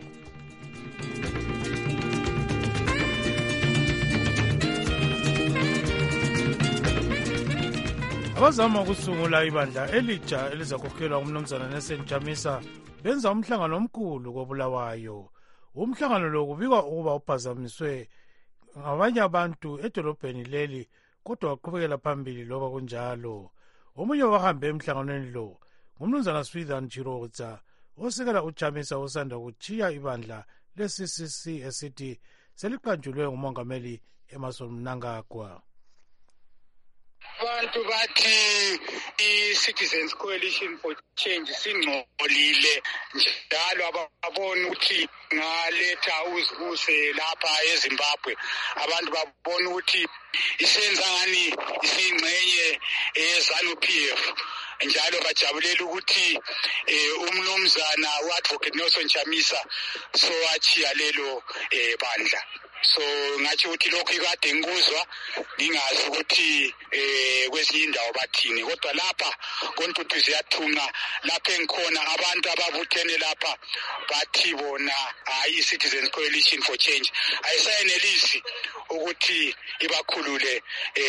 Abazama ukusungula ibandla elitsha elizakhokhelwa ngumnumzana Nelson Chamisa benza umhlangano omkhulu koBulawayo. Umhlangano lo kubikwa ukuba uphazamiswe ngabanye abantu edolobheni leli, kodwa waqhubekela phambili loba kunjalo. Omunye wahambe emhlanganweni lo ngumnumzana Swithan Chirodza osekela uChamisa osanda kuchiya ibandla le-CCC esithi seliqanjulwe ngumongameli Emmerson Mnangagwa. Abantu bathi i-Citizens Coalition for Change singcolile njalo ababona ukuthi ngaletha uzibuse lapha eZimbabwe. Abantu babona ukuthi isenza ngani isingcenye eZANU-PF. Njalo bajabulela ukuthi umnumzana uAdvocate Nelson Chamisa so achiya lelo bandla. So ngathi ukuthi lokho ikade ngikuzwa ngingazi ukuthi kwezinye indawo bathini, kodwa lapha kontuthu ziyathunga lapha engikhona abantu ababuthene lapha bathi bona hayi i-Citizens Coalition for Change ayisayenelisi ukuthi ibakhulule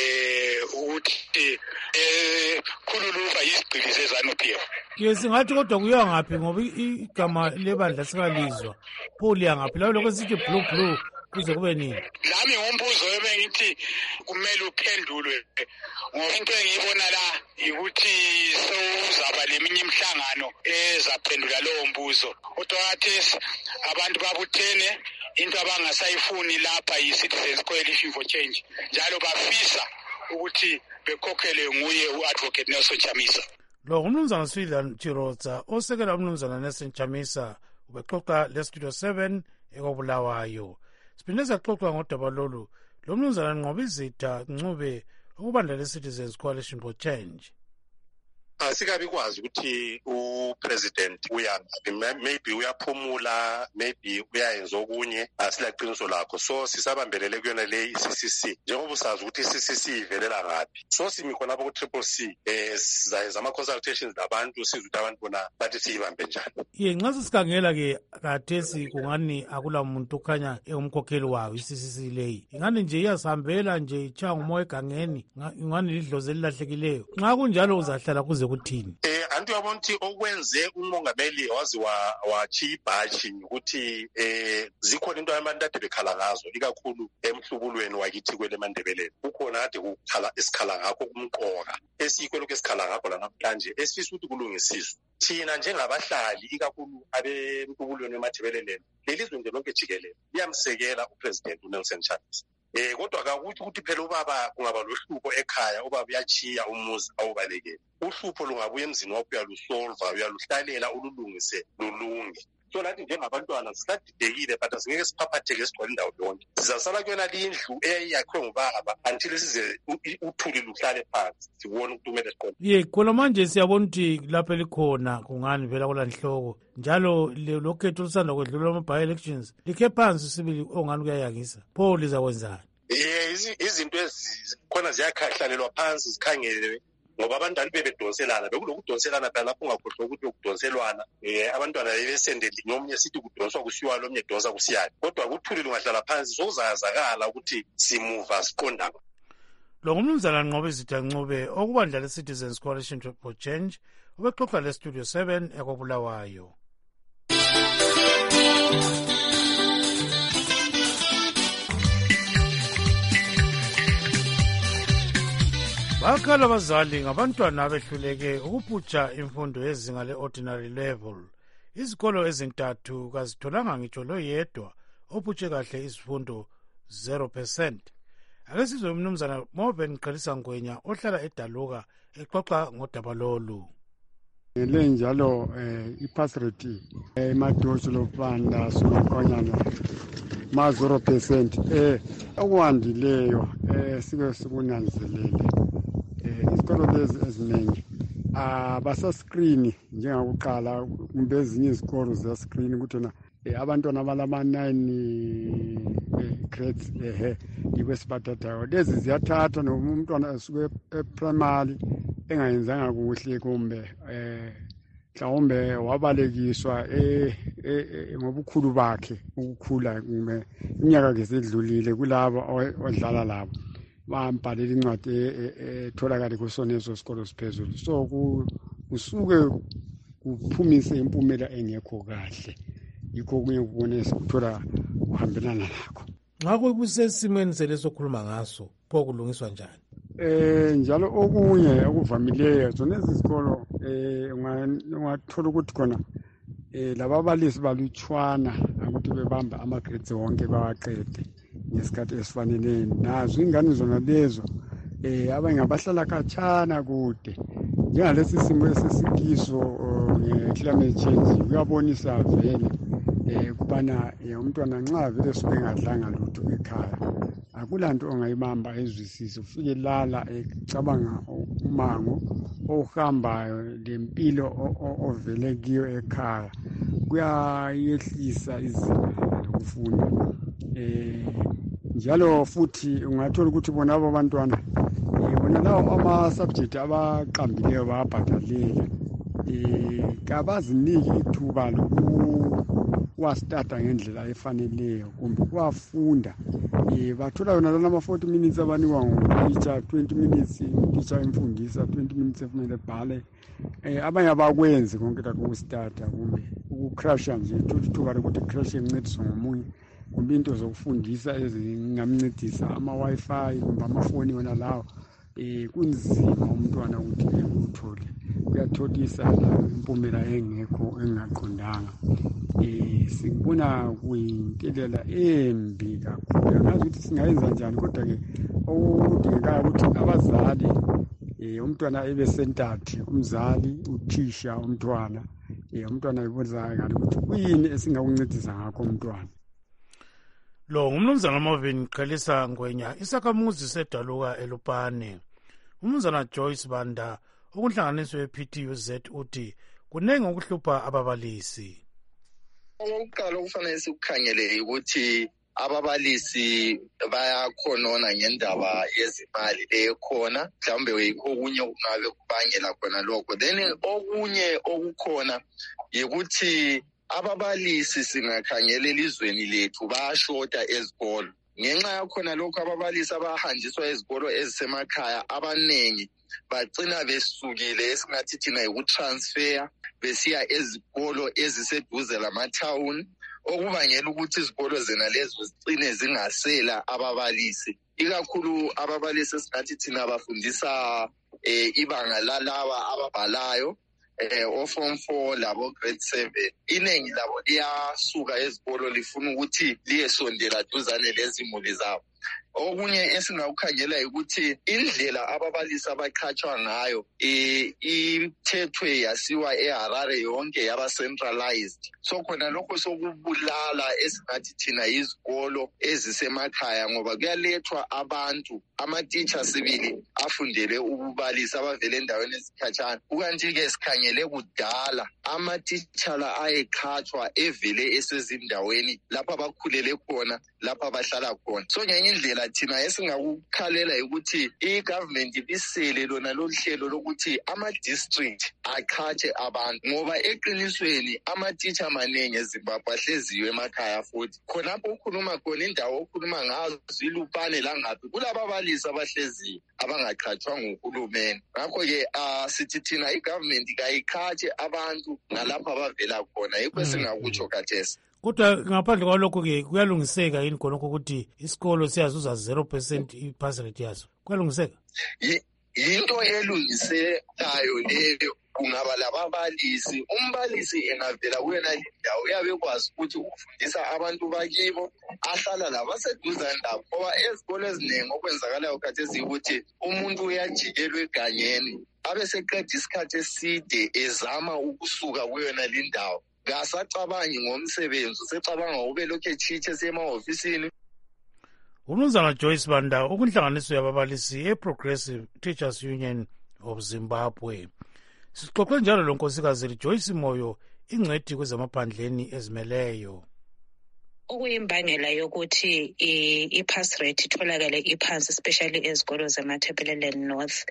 ukuthi khululuva isigcili zeZANU-PF. Singathi kodwa kuya ngaphi ngoba igama lebandla singalizwa. Phuliya ngaphi lokho sithi blue kuze kube nini? Lami ngombuzo ebengithi kumele uphendulwe ngoba into engiyibona la ukuthi sowuzaba leminye imihlangano ezaphendula lowo mbuzo. Kodwa kathesi abantu babuthene into abangasayifuni lapha yi-Citizens Coalition for Change njalo bafisa ukuthi bekhokhele nguye uAdvocate Nelson Chamisa. Lo umnumzana Swithan Chirodza osekela umnumzana Nelson Chamisa ubexoxa le-Studio 7 ekoBulawayo. Siphinde saxoxa ngodaba lolu lo mnumzana Nqobizitha Ncube ukubandla le-Citizens Coalition for Change. Asikabi kwazi ukuthi upresident uyangaphi, maybe uyaphumula, maybe uyayenza okunye, asilaqiniso lakho. So sisabambelele kuyona le i-CCC njengoba usazi ukuthi i-CCC ivelela ngaphi. So simi khonapho ku-Triple C zama-consultations labantu siza ukuthi abantu bona bathi siyibambe njani. Nxa sesikhangela-ke kathesi kungani akula muntu okhanya engumkhokheli wayo i-CCC leyi. Ingani nje iyasihambela nje itshaya ngumoya egangeni, ingani lidlozi elilahlekileyo. Nxa kunjalo uzahlala kuze kuthini? Anti uyabona ukuthi okwenze umongameli wazi wachiya ibhashi ukuthi zikhona into abantu ade bekhala ngazo ikakhulu emhlubulweni wakithi kwele Mandebeleni. Kukhona ade kukhala esikhala ngakho kumqoka esikho lokho esikhala ngakho namhlanje esifisa ukuthi kulungisiswe. Thina njengabahlali ikakhulu abemhlubulweni weMandebeleni lelizwe nje lonke jikelele liyamsekela upresident uNelson Chamisa. Kodwa akakuthi ukuthi phela ubaba kungaba lohlupho ekhaya, ubaba uyachiya umuzi awubalekele. Uhlupho lungabuya emzini wakho uyalusolva, uyaluhlalela ululungise lulunge. so lathi njengabantwana sisadidekile but asingeke siphaphatheke sigcwale indawo yonke. Sizasala kuyona lindlu eyakhiwe ngubaba until size uthuli luhlale phansi sibone ukuthi kumele siqonde. Ye khona manje siyabona ukuthi lapha likhona kungani vela kulanhloko njalo lokhetho lusanda kwedlula ama-by elections likhe phansi sibili ongani kuyayangisa pho lizakwenzani? Izinto ezikhona ziyakhahlalelwa phansi zikhangelwe ngoba abantwana bebedonselana bekulokudonselana phela lapho ungakhohlwa ukuthi ukudonselwana abantwana bebesende linye omunye sithi kudonswa kusiwa lomnye donsa kusiyani kodwa kuthuli lungahlala phansi sokuzayazakala ukuthi simuva siqonda. Lo ngumnumzana Nqobe Zitha Ncube okubandla le-Citizens Coalition for Change ubexoxa le-Studio 7 ekobulawayo. Bakhala abazali ngabantwana abehluleke ukuphutsha imfundo yezinga le-ordinary level. Izikolo ezintathu kazitholanga ngitsho loyedwa ophutshe kahle izifundo 0%. Ake sizwe umnumzana Moben Qhelisa Ngwenya ohlala eDaluka exoxa ngodaba lolu. Lenjalo ipass rate emadosho lopanda somakonyana ma 0%. Okwandileyo sike sikunanzelele. Izikolo lezi eziningi abasascreen njengakuqala kumbe ezinye izikolo ziyascreen ukuthi abantwana abalama-9 grades ikwesibathathayo lezi ziyathatha noma umntwana esuke eprimary engayenzanga kuhle kumbe mhlawumbe wabalekiswa ngobukhulu bakhe ukukhula kumbe iminyaka kesedlulile kulabo odlala labo bambhalela incwadi etholakala kusoneso sikolo siphezulu so kusuke kuphumise impumela engekho kahle yikho kunye kubone sikuthola kuhambelana nakho. Ngakho kusesimweni seleso khuluma ngaso pho kulungiswa njani? Njalo okunye okuvamileyo zona izikolo ungathola ukuthi khona lababalisi balutshwana ukuthi bebamba ama-grades wonke bawaqede ngesikhathi esifaneleyo nazo ingane zona lezo abanye abahlala khatshana kude njengalesi simo esisikiso nge-climate change kuyabonisa vele kubana umntwana nxa vele suke engadlanga lutho ekhaya akulanto ongayibamba ezwisise ufike lala ecabanga umango ohambayo lempilo ovele kiyo ekhaya kuyayehlisa izinga lokufunda. Njalo futhi ungathola ukuthi bona abo bantwana bona lawo ama-subject abaqambileyo bayabhadalela kabaziniki ithuba lokuwastata ngendlela efaneleyo kumbe kuwafunda bathola yona lana ama-40 minutes abanikwa ngutitsha 20 minutes utitsha imfundisa 20 minutes efunele bhale abanye abakwenzi konke lakho ukustata kumbe ukucrasha nje ithuba lokuthi crash encediswa ngomunye kumbe into zokufundisa ezingamncedisa ama-Wi-Fi kumbe amafoni wona lawo kunzima umntwana ukuthi ekuthole kuyatholisa impumela engekho engaqondanga sikubona kuyintelela embi kakhulu angazi ukuthi singayenza njani kodwa-ke okudingekayo ukuthi abazali umntwana ebe sentathe umzali uthisha umntwana umntwana ibonakala ukuthi kuyini esingakuncedisa ngakho umntwana. Lo ngumnumzana Marvin Qhelisa Ngwenya isakhamuzi seDaluka eLupane. Umnumzana Joyce Banda okunhlanganiswe PTUZ uthi kunenge ukuhlupha ababalisi. Okokuqala okufanele sikukhangele ukuthi ababalisi bayakhonona ngendaba yezimali lekhona mhlawumbe okunye kungabe kubangela khona lokho. Then okunye okukhona yikuthi ababalisi singakhangela elizweni lethu bayashota ezikolo ngenxa yakhona lokho ababalisi abahanjiswa ezikolo ezisemakhaya abanengi bagcina besukile esingathi thina yikutransfer besiya ezikolo eziseduze lamathawuni okubangela ukuthi izikolo zena lezo zicine zingasela ababalisi ikakhulu ababalisi esingathi thina bafundisa ibanga lalaba ababhalayo form 4 labo grade 7 iningi labo liyasuka ezikolo lifuna ukuthi liyesondela duzane lezimuli zabo okunye esingawukhangela ukuthi indlela ababalisi abaqhatshwa ngayo ithethwe yasiwa eHarare yonke yaba centralized. So khona lokho sokubulala esingathi thina izikolo ezisemakhaya ngoba kuyalethwa abantu ama-teacher sibili afundele ukubalisa abavele endaweni ezikhatshana. Kukanti-ke sikhangele kudala ama-teacher la ayeqhatshwa evele esezindaweni lapha abakhulele khona, lapha abahlala khona. So ngenye indlela thina esingakukhalela ukuthi i-government ibisele lona lolu hlelo lokuthi ama-district aqhatshe abantu ngoba eqinisweni ama-teacher amaningi eZimbabwe ahleziyo emakhaya futhi. Khonapho ukhuluma khona indawo okhuluma ngazo ilupane langaphi kulaba abalisi abahleziyo abangaqhatshwa nguhulumeni. Ngakho-ke sithi thina i-government kayiqhatshe abantu ngalapho abavela khona. Yikho esingakutsho khathesi. Kodwa ngaphandle kwalokho-ke kuyalungiseka yini khonokho ukuthi isikolo siyazuza 0% i-pass rate yaso? Kuyalungiseka? Yinto elungisekayo leyo. Kungaba lababalisi, umbalisi engavela kuyona indawo uyabe kwazi ukuthi ufundisa abantu bakibo ahlala labaseduzane labo ngoba ezikolo eziningi okwenzakalayo khathesi ukuthi umuntu uyajikelwa egangeni abe seqeda isikhathi eside ezama ukusuka kuyona lindawo. Kasacabangi ngomsebenzi, usecabanga ube lokhu etshiche semahofisini. Umnumzana Joyce Banda, ukunhlanganiso yababalisi e-Progressive Teachers Union of Zimbabwe. Sixoxe njalo lo nkosikazi Joyce Moyo, ingcedi kwezamaphandleni ezimeleyo. Okuyimbangela yokuthi i-pass rate itholakale iphansi especially ezikolo zeMatabeleland North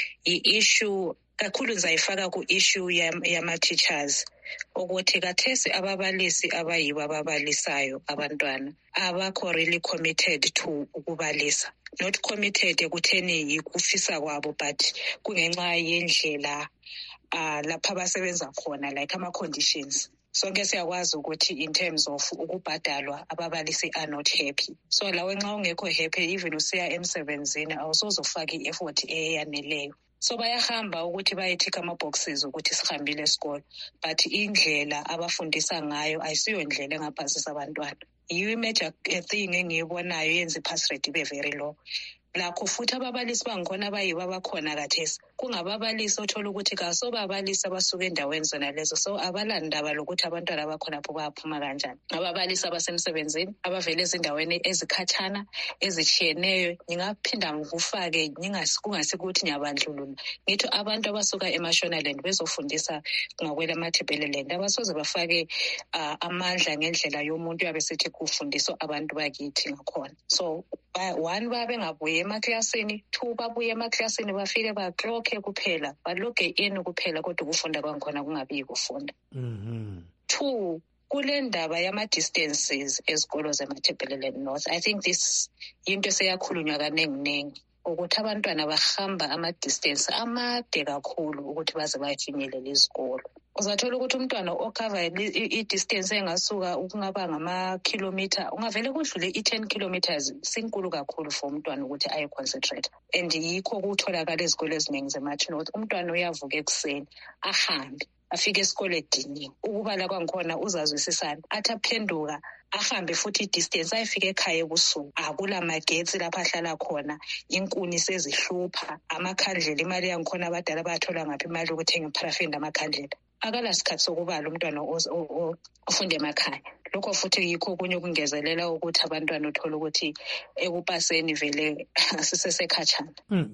i-issue kakhulu ngizayifaka ku-issue yama-teachers ukuthi kathesi ababalisi abayibo ababalisayo abantwana abakho really committed to ukubalisa, not committed ekutheni yikufisa kwabo but kungenxa yendlela lapha abasebenza khona like ama-conditions. Sonke siyakwazi ukuthi in terms of ukubhadalwa ababalisi are not happy. So lawe nxa ungekho happy even usiya emsebenzini awusozofaka i-effort eyaneleyo. So bayahamba ukuthi bayethika ama-boxes ukuthi sihambile esikolo but indlela abafundisa ngayo ayisiyo indlela engaphasisa abantwana. Yiyo i-major thing engiyibonayo yenza i-pass rate ibe very low. Lakho futhi ababalisi bangikhona abayibo abakhona kathesi kungababalisi othola ukuthi kasobabalisi abasuka endaweni zona lezo, so abalandaba lokuthi abantwana abakhonapho bayaphuma kanjani. Ababalisi abasemsebenzini abavele ezindaweni ezikhatshana ezitshiyeneyo, ngingaphinda ngikufake kungasikuthi ngiyabandlulula ngithi abantu abasuka eMashonaland bezofundisa ngakwelamaThebeleland abasoze bafake amandla ngendlela yomuntu yabesithi kufundiswa abantu bakithi ngakhona. So one babengabuye emaklasini, two babuye emaklasini bafike bacloke kuphela baloge in kuphela kodwa ukufunda kwangikhona kungabi ukufunda. Two, kule ndaba yama-distances ezikolo zeMatabeleland North, I think this yinto seyakhulunywa kanenginengi ukuthi abantwana bahamba ama-distance amade kakhulu ukuthi baze bafinyelela izikolo. Uzathola ukuthi umntwana okhava i-distance engasuka ukungaba ngama-kilometer ungavele kudlule i-10 kilometers sinkulu kakhulu for umntwana ukuthi aye-concentrate. And yikho kutholakala ezikolo eziningi zeMarch North umntwana uyavuka ekuseni ahambe afike esikole ediniwe, ukubala kwangikhona uzazwisisana athi aphenduka ahambe futhi i-distance ayefika ekhaya ebusuku akula magetsi lapha ahlala khona, inkuni sezihlupha, amakhandlela imali yangikhona abadala bayathola ngaphi imali ukuthenga iparafini amakhandlela, akala sikhathi sokubala umntwana ofunde emakhaya. Lokho futhi yikho okunye ukungezelela ukuthi abantwana uthola ukuthi ekupaseni vele sisesekhatshana.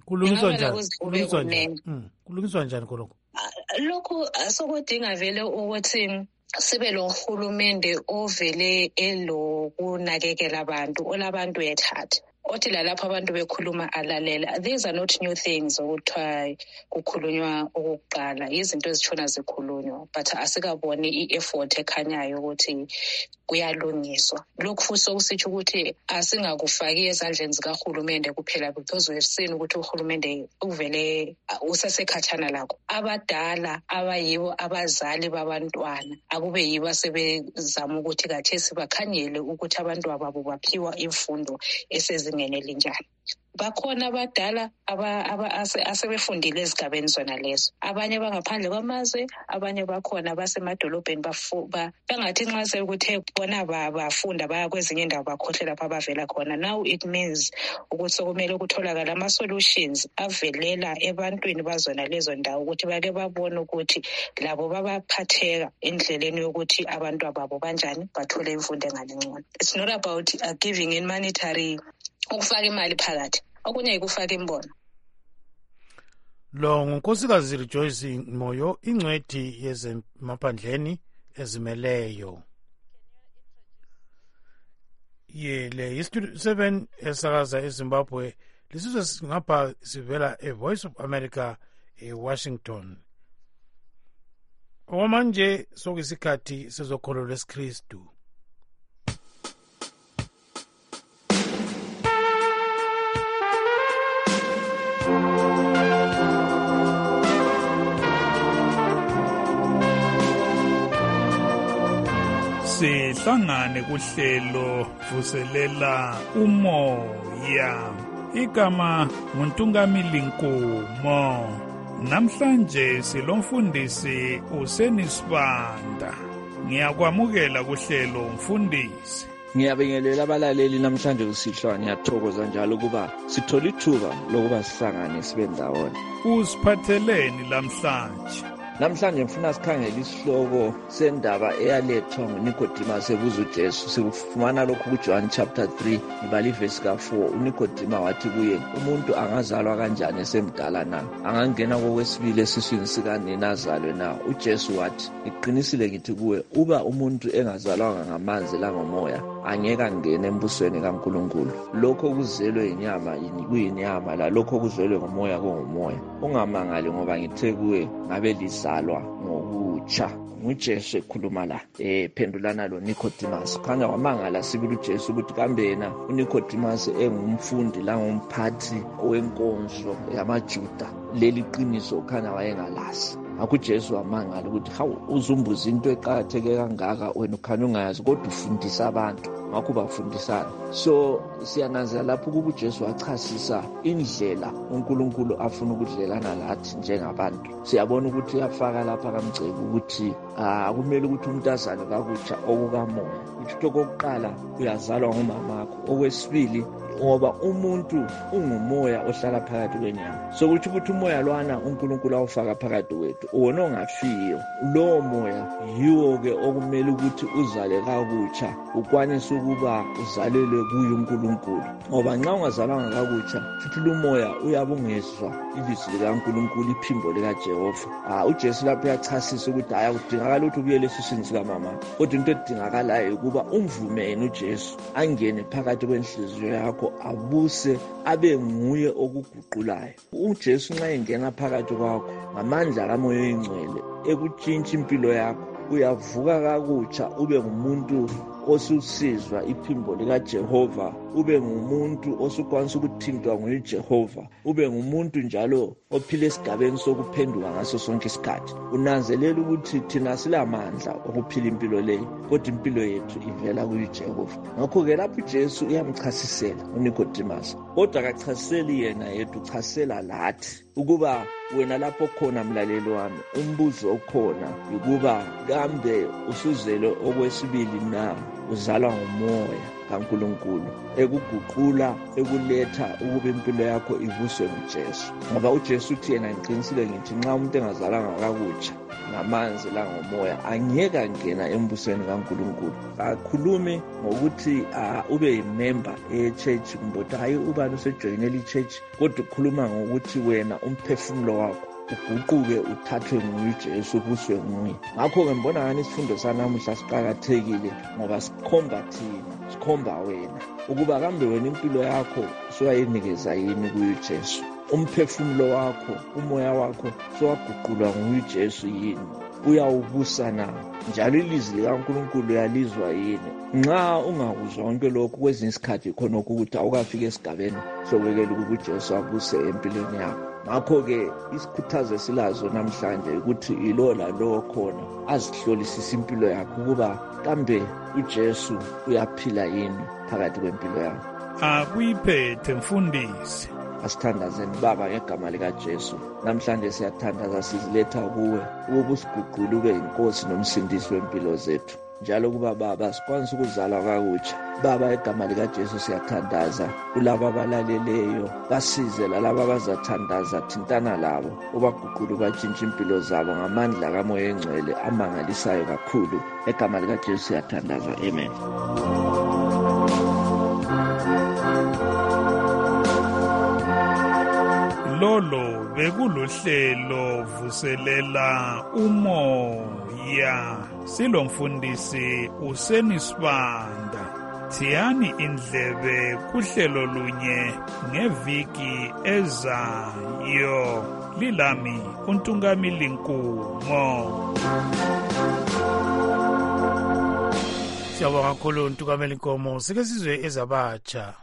Kulungiswa njani khonokho? Lokhu sokudinga vele ukuthi sibe lo hulumende ovele elokunakekela abantu olabantu ethatha othi lalapho abantu bekhuluma alalela. These are not new things okuthiwa kukhulunywa okokuqala, izinto ezitshona zikhulunywa but asikaboni i-effort ekhanyayo ukuthi kuyalungiswa. Lokhu futhi sokusitsho ukuthi asingakufaki ezandleni zikahulumende kuphela because we've seen ukuthi uhulumende uvele usesekhatshana lakho. Abadala abayibo abazali babantwana akube yibo asebezama ukuthi kathesi bakhanyele ukuthi abantu ababo baphiwa imfundo esezingeni elinjani. bakhona abadala asebefundile ezigabeni zona lezo, abanye bangaphandle kwamazwe, abanye bakhona basemadolobheni bangathi nxa sekuthe bona bafunda baya kwezinye indawo bakhohlela lapha abavela khona. Now it means ukuthi sokumele kutholakala ama-solutions avelela ebantwini bazona lezo ndawo ukuthi bake babone ukuthi labo babaphatheka endleleni yokuthi abantu ababo banjani bathole imfundo engane ngcono. It's not about giving in monetary, ukufaka imali phakathi, okunye ikufaka imbono. Lo ngunkosikazi Rejoice Moyo, ingcwethi yezemaphandleni ezimeleyo. Le iStudio 7 esakaza eZimbabwe, lisizwe singapha sivela eVoice of America eWashington. Okwamanje sokuyisikhathi sezokholo lesiKristu. Sihlangane kuhlelo vuselela umoya. Igama nguNtungamili Nkomo. Namhlanje silomfundisi uSenisibanda. Ngiyakwamukela kuhlelo mfundisi. Ngiyabingelela abalaleli namhlanje kusihlwa, ngiyathokoza njalo ukuba sithola ithuba lokuba sihlangane sibe ndawonye. Usiphatheleni namhlanje? Namhlanje ngifuna sikhangele isihloko sendaba eyalethwa nguNicodemus ebuza uJesu. Sikufumana lokhu kuJohn chapter 3 ibali verse ka4. uNicodemus wathi kuye, umuntu angazalwa kanjani esemdala na? Angangena kokwesibili esiswini sikanina azalwe na? uJesu wathi, iqinisile ngithi kuwe, uba umuntu engazalwanga ngamanzi langomoya angeke angene embusweni kaNkulunkulu. Lokho kuzelwe inyama kuyinyama, lalokho kuzelwe ngomoya kungumoya. Ungamangali ngoba ngithe kuwe ngabe lizalwa ngokutsha. nguJesu ekhuluma la phendulana lo Nicodemus. Khanya wamangala sibili uJesu ukuthi kambe yena uNicodemus engumfundi la ngumphathi wenkonzo yamaJuda, leli qiniso khanya wayengalazi. AkuJesu wamangala ukuthi hawu uzumbuza into eqhatheke kangaka wena ukhanya ungayazi kodwa ufundisa abantu. Ngakho bafundisana. So siyananzela lapho uJesu wachasisa indlela uNkulunkulu afuna ukudlelana lathi njengabantu. Siyabona ukuthi uyafaka lapha kamgceke ukuthi kumele ukuthi umuntu azalwe kakutsha okukamoya. Ukuthi okokuqala uyazalwa ngumamakho, okwesibili ngoba umuntu ungumoya ohlala phakathi kwenyama. So ukuthi umoya lwana uNkulunkulu awufaka phakathi kwethu wona ongafiyo, lowo moya yiwo ke okumele ukuthi uzale kakutsha, ukwanise ukuba uzalelwe kuye uNkulunkulu. Ngoba nxa ungazalwanga kakutsha futhi lo moya uyabungezwa ilizwi likaNkulunkulu, iphimbo likaJehova. uJesu lapho uyachasisa ukuthi ayakudingakala ukuthi ubuyele esiswini sikamama, kodwa into edingakalayo ukuba umvume yena uJesu angene phakathi kwenhliziyo yakho, abuse abe nguye okuguqulayo. uJesu nxa engena phakathi kwakho ngamandla kaMoya oNgcwele ekutshintsha impilo yakho, uyavuka kakutsha ube ngumuntu osusizwa iphimbo likaJehova, ube ngumuntu osukwanisa ukuthintwa nguJehova, ube ngumuntu njalo ophila esigabeni sokuphenduka ngaso sonke isikhathi. Unanzelela ukuthi thina silamandla okuphila impilo leyo, kodwa impilo yethu ivela kuJehova. Ngakho-ke lapho uJesu uyamchasisela uNicodemus, kodwa akachasiseli yena yedwa, uchasisela lathi ukuba wena lapho khona mlaleli wami, umbuzo okhona ukuba kambe usuzele okwesibili na? Uzalwa ngumoya kaNkulunkulu ekuguqula, ekuletha ukuba impilo yakho ivuswe nguJesu. Ngoba uJesu uthi yena ngiqinisile ngithi nxa umuntu engazalanga kakutsha ngamanzi langomoya angeke angena embusweni kaNkulunkulu. Akhulume ngokuthi ube yimember ye-church kumbe hayi ubani usejoyinele i-church, kodwa ukhuluma ngokuthi wena umphefumulo wakho uguquke uthathwe nguJesu ubuswe nguye. Ngakho-ke ngibona ngani isifundo sanamuhla siqakathekile ngoba sikhomba thina, sikhomba wena ukuba kambe wena impilo yakho sowayinikeza yini kuJesu, umphefumulo wakho, umoya wakho sowaguqulwa nguJesu yini, uyawubusa na, njalo ilizwi likaNkulunkulu uyalizwa yini. Nxa ungakuzwa konke lokhu kwezinye isikhathi khona ukuthi awukafika esigabeni sokwekela ukuthi uJesu abuse empilweni yakho. Ngakho-ke isikhuthazo silazo namhlanje ukuthi ilo lalowo khona azihlolisise impilo yakho ukuba kambe uJesu uyaphila yini phakathi kwempilo yakho. akuyiphethe mfundisi. Asithandazeni Baba ngegama likaJesu. Namhlanje siyathandaza siziletha kuwe ukuba usiguqule ube inkosi nomsindisi wempilo zethu. Njalo kuba Baba sikwanisa ukuzalwa kakutsha. Baba egama likaJesu siyathandaza kulabo abalaleleyo, basize lalabo abazathandaza, thintana labo ubaguqule ubatshintshe impilo zabo ngamandla kaMoya Engcwele amangalisayo kakhulu. Egama likaJesu siyathandaza. Amen. Lolo bekuluhlelo vuselela umoya. Silomfundisi uSenisibanda. Thiyani indlebe kuhlelo lunye ngeviki ezayo. Lilami uNtungamili Nkumo. Siyabonga kakhulu uNtungamili Nkumo. Sike sizwe ezabatsha.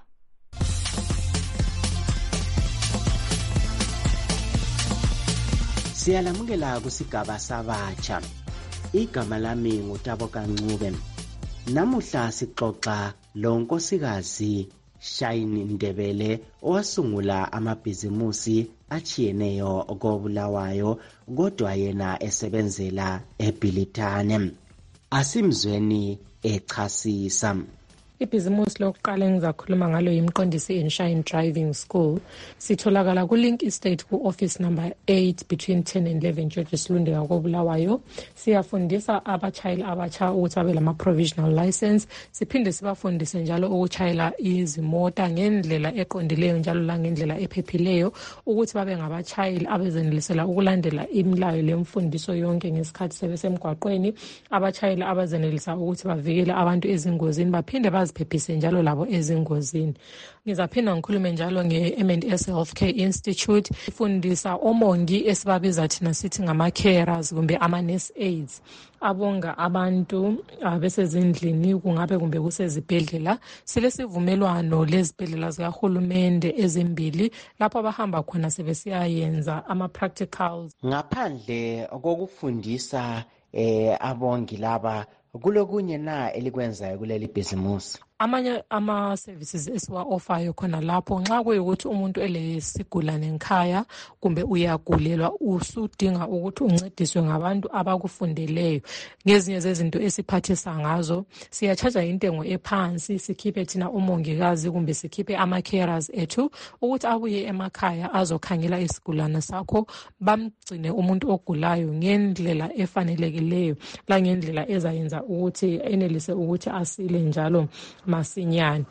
Siyalamukela kusigaba sabatsha. Igama lami nguTabo Kancube. Namuhla sixoxa lonkosikazi Shine Ndebele owasungula amabhizimusi achiyeneyo koBulawayo kodwa yena esebenzela eBhilitane. Asimzweni echasisa. Ibhizimusi lokuqala engizakhuluma ngalo yimqondisi eShine Driving School. Sitholakala kuLink Estate ku-office number 8 between 10 and 11 George Silunde koBulawayo. Siyafundisa abachayeli abatsha ukuthi babe lama-provisional license. Siphinde sibafundise njalo ukuchayela izimota ngendlela eqondileyo njalo langendlela ephephileyo ukuthi babe ngabachayeli abezenelisela ukulandela imilayo lemfundiso yonke ngesikhathi sebesemgwaqweni. Abachayeli abezenelisa ukuthi bavikele abantu ezingozini baphinde baziphephise njalo labo ezingozini. Ngizaphinda ngikhulume njalo nge-M&S Healthcare Institute. Ifundisa omongi esibabiza thina sithi ngama-carers kumbe ama-nurse aides. Abonga abantu besezindlini kungabe kumbe kusezibhedlela. Silesivumelwano lezibhedlela zikahulumende ezimbili lapho abahamba khona sebesiyayenza ama-practicals. Ngaphandle kokufundisa abongi laba kulokunye na elikwenzayo kuleli bhizimusi? Amanye ama-services esiwa-ofayo khona lapho nxa kuyukuthi umuntu elesigulane nkhaya kumbe uyagulelwa usudinga ukuthi uncediswe ngabantu abakufundeleyo ngezinye zezinto esiphathisa ngazo, siyatshaja intengo ephansi, sikhiphe thina umongikazi kumbe sikhiphe ama-carers ethu ukuthi abuye emakhaya azokhangela isigulane sakho, bamgcine umuntu ogulayo ngendlela efanelekileyo langendlela ezayenza ukuthi enelise ukuthi asile njalo masinyane.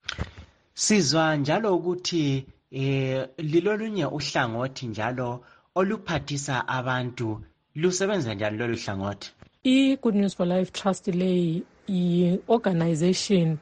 Sizwa njalo ukuthi lilolunye uhlangothi njalo oluphathisa abantu, lusebenza njani lolu hlangothi? I-Good News for Life Trust leyi i-organization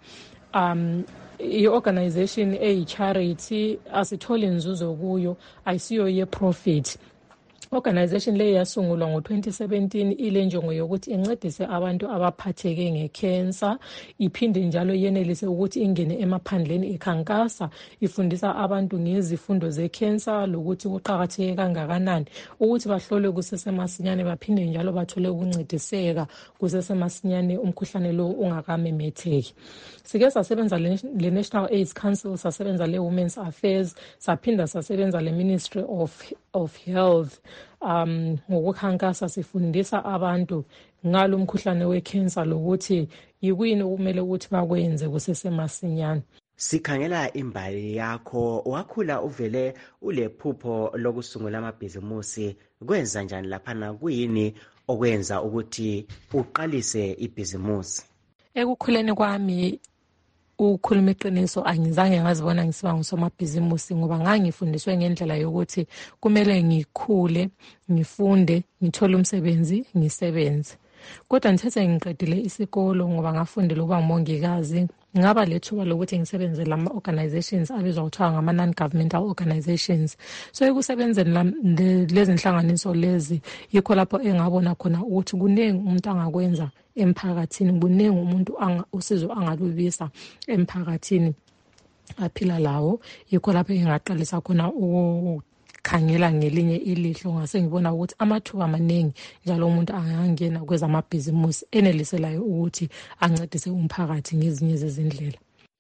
i-organization eyi-charity, asitholi nzuzo kuyo, ayisiyo ye-profit. Organization leyi yasungulwa ngo-2017 ile njongo yokuthi incedise abantu abaphatheke ngecancer, iphinde njalo yenelise ukuthi ingene emaphandleni ikhankasa ifundisa abantu ngezifundo zecancer lokuthi kuqakatheke kangakanani ukuthi bahlolwe kusesemasinyane baphinde njalo bathole ukuncediseka kusesemasinyane umkhuhlane lo ungakamemetheki. Sike sasebenza le-National AIDS Council, sasebenza le-Women's Affairs, saphinda sasebenza le-Ministry of Health. Ngokukhankasa sifundisa abantu ngalo umkhuhlane we-cancer lokuthi yikuyini okumele ukuthi bakwenze kusesemasinyane. Sikhangela imbali yakho, wakhula uvele ulephupho lokusungula amabhizimusi. Kwenza njani laphana, kuyini okwenza ukuthi uqalise ibhizimusi? Ekukhuleni kwami ukukhuluma iqiniso angizange ngazibona ngisiba ngusomabhizimusi ngoba ngangifundiswe ngendlela yokuthi kumele ngikhule, ngifunde, ngithole umsebenzi, ngisebenze. Kodwa ngithethe ngiqedile isikolo ngoba ngafundela ukuba ngumongikazi, ngaba lethuba lokuthi ngisebenze lama-organizations abizwa kuthiwa ngama-non-governmental organizations. So ekusebenzeni lezi nhlanganiso lezi yikho lapho engabona khona ukuthi kuningi umuntu angakwenza emphakathini, kuningi umuntu usizo angalubisa emphakathini aphila lawo. Yikho lapho engaqalisa khona khangela ngelinye ilihlo, ngase ngibona ukuthi amathuba amaningi njalo umuntu angangena kwezamabhizimusi eneliselayo ukuthi ancedise umphakathi ngezinye zezindlela.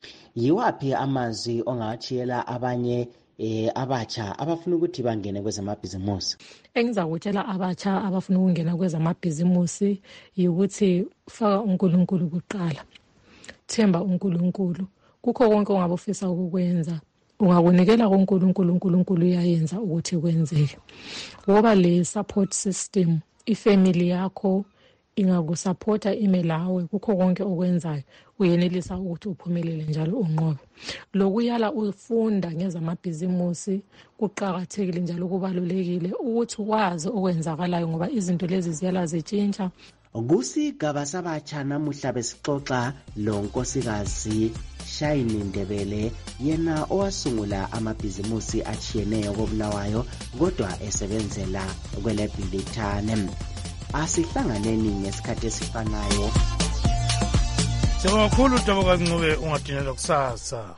Yiwaphi amazwi ongawatshiyela abanye abatsha abafuna ukuthi bangene kwezamabhizimusi? Engizakutshela abatsha abafuna ukungena kwezamabhizimusi yikuthi faka uNkulunkulu kuqala. Themba uNkulunkulu. Kukho konke ongabe ufisa ukukwenza, ungakunikela kuNkulunkulu, uNkulunkulu uyayenza ukuthi kwenzeke. Ngoba le support system, ifamily yakho ingakusupporta ime lawe kukho konke okwenzayo, uyenelisa ukuthi uphumelele njalo unqobe. Lokuyala ufunda ngezamabhizimusi kuqhakathekile njalo kubalulekile ukuthi wazi okwenzakalayo ngoba izinto lezi ziyala zitshintsha. Kusigaba sabatsha namuhla besixoxa lo nkosikazi Shine Ndebele, yena owasungula amabhizimusi achiyeneyo koBulawayo kodwa esebenzela kweleBhilitane. Asihlanganeni ngesikhathi esifanayo. Sibonga kakhulu Dabuka Ncube, ungadinela kusasa.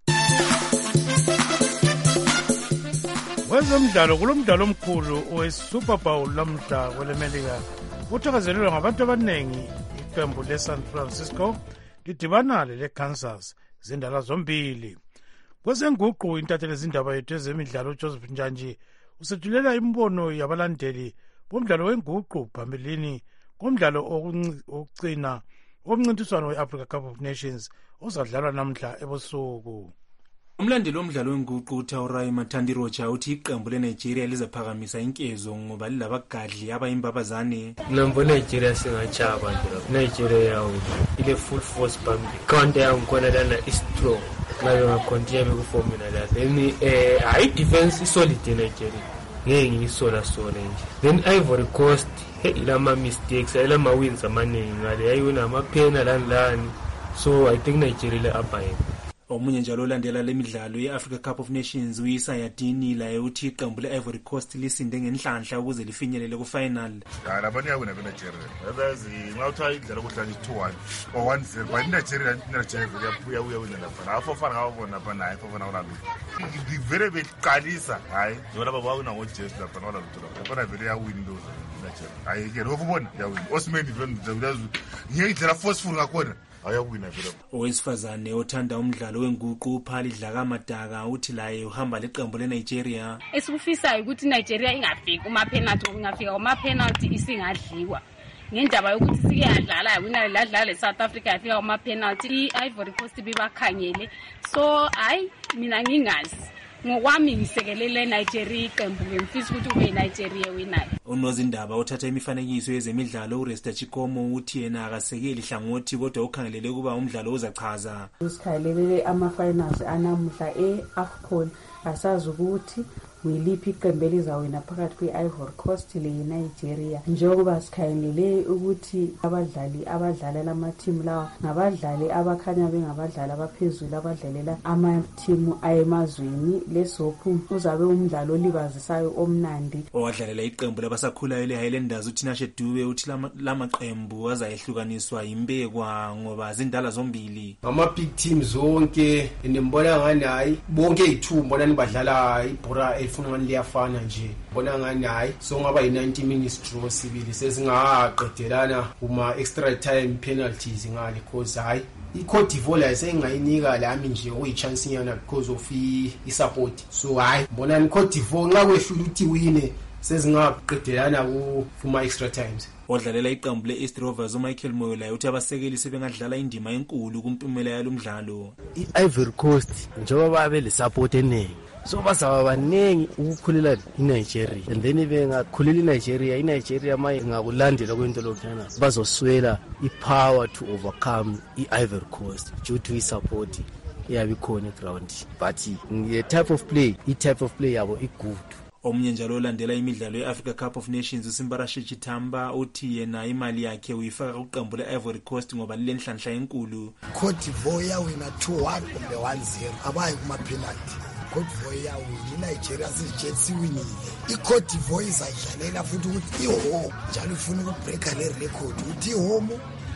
Kwezemidlalo kulomdlalo omkhulu owe-Super Bowl lamhla kweleMelika. Uthakazelelwa ngabantu abaningi. Iqembu leSan Francisco lidibana leleKansas zindala zombili. Kwezenguqu intatheli zindaba yethu ezemidlalo uJoseph Njanji usethulela imbono yabalandeli bomdlalo wenguqu phambilini komdlalo okucina omncintiswano we-Africa Cup of Nations ozadlalwa namhla ebusuku. Umlandeli womdlalo wenguqu uTaurai Mathandi Rocha uthi iqembu leNigeria lizaphakamisa inkezo ngoba lilabagadli abayimbabazane. Nambo Nigeria singachaba nje. Nigeria yawo ile full force phambili. Counter yangikhona lana is strong. Ngabe ngakontinue bekuformula la. Then high defense solid Nigeria. Ngeke ngisola nje. Then Ivory Coast ilama mistakes, ilama wins amaningi ngale yayiwina amaphena lani. So I think Nigeria abaye. Omunye njalo olandela lemidlalo ye-Africa Cup of Nations uYisaya Dini laye uthi iqembu le-Ivory Coast lisinde ngenhlanhla ukuze lifinyelele ku-final. Labanye yakuna beNigeria. Yazi ngawuthiwa idlala kuhlanje 2-1 or 1-0 but Nigeria uya wina lapha. Afofana ngawubona lapha naye afofana wona. Ngivele beqalisa hayi njengoba bawuna ngoJesu lapha nola lutho. Afana vele ya win lo Nigeria. Hayi ke lokho ubona ya win. Osman vele ngiyidlala forceful ngakhona. Owesifazane othanda umdlalo wenguqu uPhali Dlakamadaka uthi laye uhamba leqembu leNigeria. Esikufisayo ukuthi Nigeria ingafiki kuma-penalty, ingafika kuma-penalty isingadliwa. Ngendaba yokuthi sike yadlala wina ladlala leSouth Africa yafika kuma-penalty, i-Ivory Coast bibakhangele. So hayi mina ngingazi. Ngokwami ngisekelele Nigeria iqembu ngimfisa ukuthi ube Nigeria winayo. Unozindaba uthatha imifanekiso yezemidlalo uResta Chikomo uthi yena akasekeli hlangothi kodwa ukhangelele kuba umdlalo uzachaza. Usikhalelele ama-finals anamuhla e-AFCON asazi ukuthi wiliphi iqembu elizawina phakathi kwe-Ivory Coast le-Nigeria. Njengoba sikhangelele ukuthi abadlali abadlalela ama-team lawa ngabadlali abakhanya bengabadlali abaphezulu abadlalela ama-team ayemazweni. Lesophu uzabe umdlalo olibazisayo omnandi. Owadlalela iqembu labasakhulayo le-Highlanders uThinashe Dube uthi lamaqembu azayehlukaniswa yimbekwa ngoba zindala zombili. Ama-big teams zonke nimbona ngani hayi bonke i-2 mbona nibadlala ibhora elifuna ngani liyafana nje. Mbona ngani hayi so ngaba yi-90 minutes draw sibili sesingaqedelana uma extra time penalties ngale cause hayi iCote d'Ivoire sengayinika lami nje oyichance nyana because of isupport. So hayi mbona iCote d'Ivoire nxa kwehlula ukuthi wine sezingaqedelana kuma extra times. Odlalela iqembu le-East Rovers uMichael Moyo uthi abasekeli sebengadlala indima enkulu kumpumela yalomdlalo. I-Ivory Coast njengoba babe le-support eningi so bazaba baningi ukukhulela iNigeria and then bengakhulela iNigeria maye ngakulandela kwento lokuthana bazoswela ipower to overcome i-Ivory Coast due to i-support eyabe ikhona eground but i-type of play yabo i-good. Omunye njalo olandela imidlalo ye-Africa Cup of Nations uSimbarashe Chitamba uthi yena imali yakhe uyifaka kuqembu le-Ivory Coast ngoba lilenhlanhla enkulu. Cote d'Ivoire yawina 2-1 kumbe 1-0 abayi kuma-penalty. Cote d'Ivoire yawina iNigeria sijesi winile. iCote d'Ivoire izayidlalela futhi ukuthi ihome njalo ifuna ukubreaka le record ukuthi ihome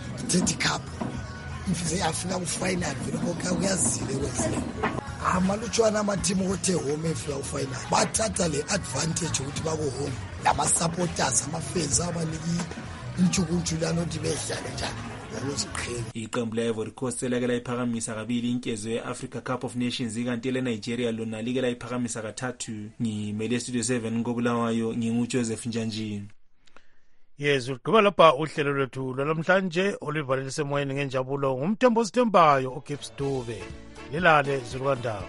30 cup ifise yafika ku-final vele konke kuyazile kwezile. Amalutshwana amathimu othe home efika ufinal bathatha le advantage ukuthi bako-home lama-supporters amafans abaniki intshukuntshulana ukuthi bedlale njani ngaloziqhela. Iqembu le-Ivory Coast selake layiphakamisa kabili inkezo ye-Africa Cup of Nations, ikanti le-Nigeria lona like layiphakamisa kathathu. Ngimele Studio 7 koBulawayo, nginguJoseph Njanjini. Yes, ugqiba lapha uhlelo lwethu lwalamhlanje oluvalele semoyeni ngenjabulo ngumthembo sithembayo uGibbs Dube. Lilale Zulukandaba.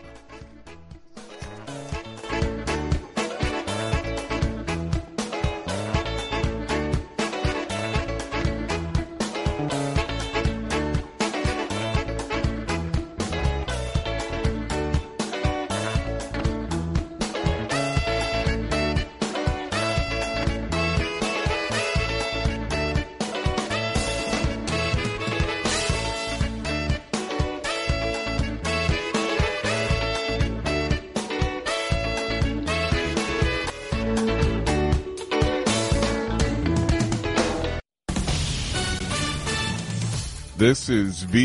This is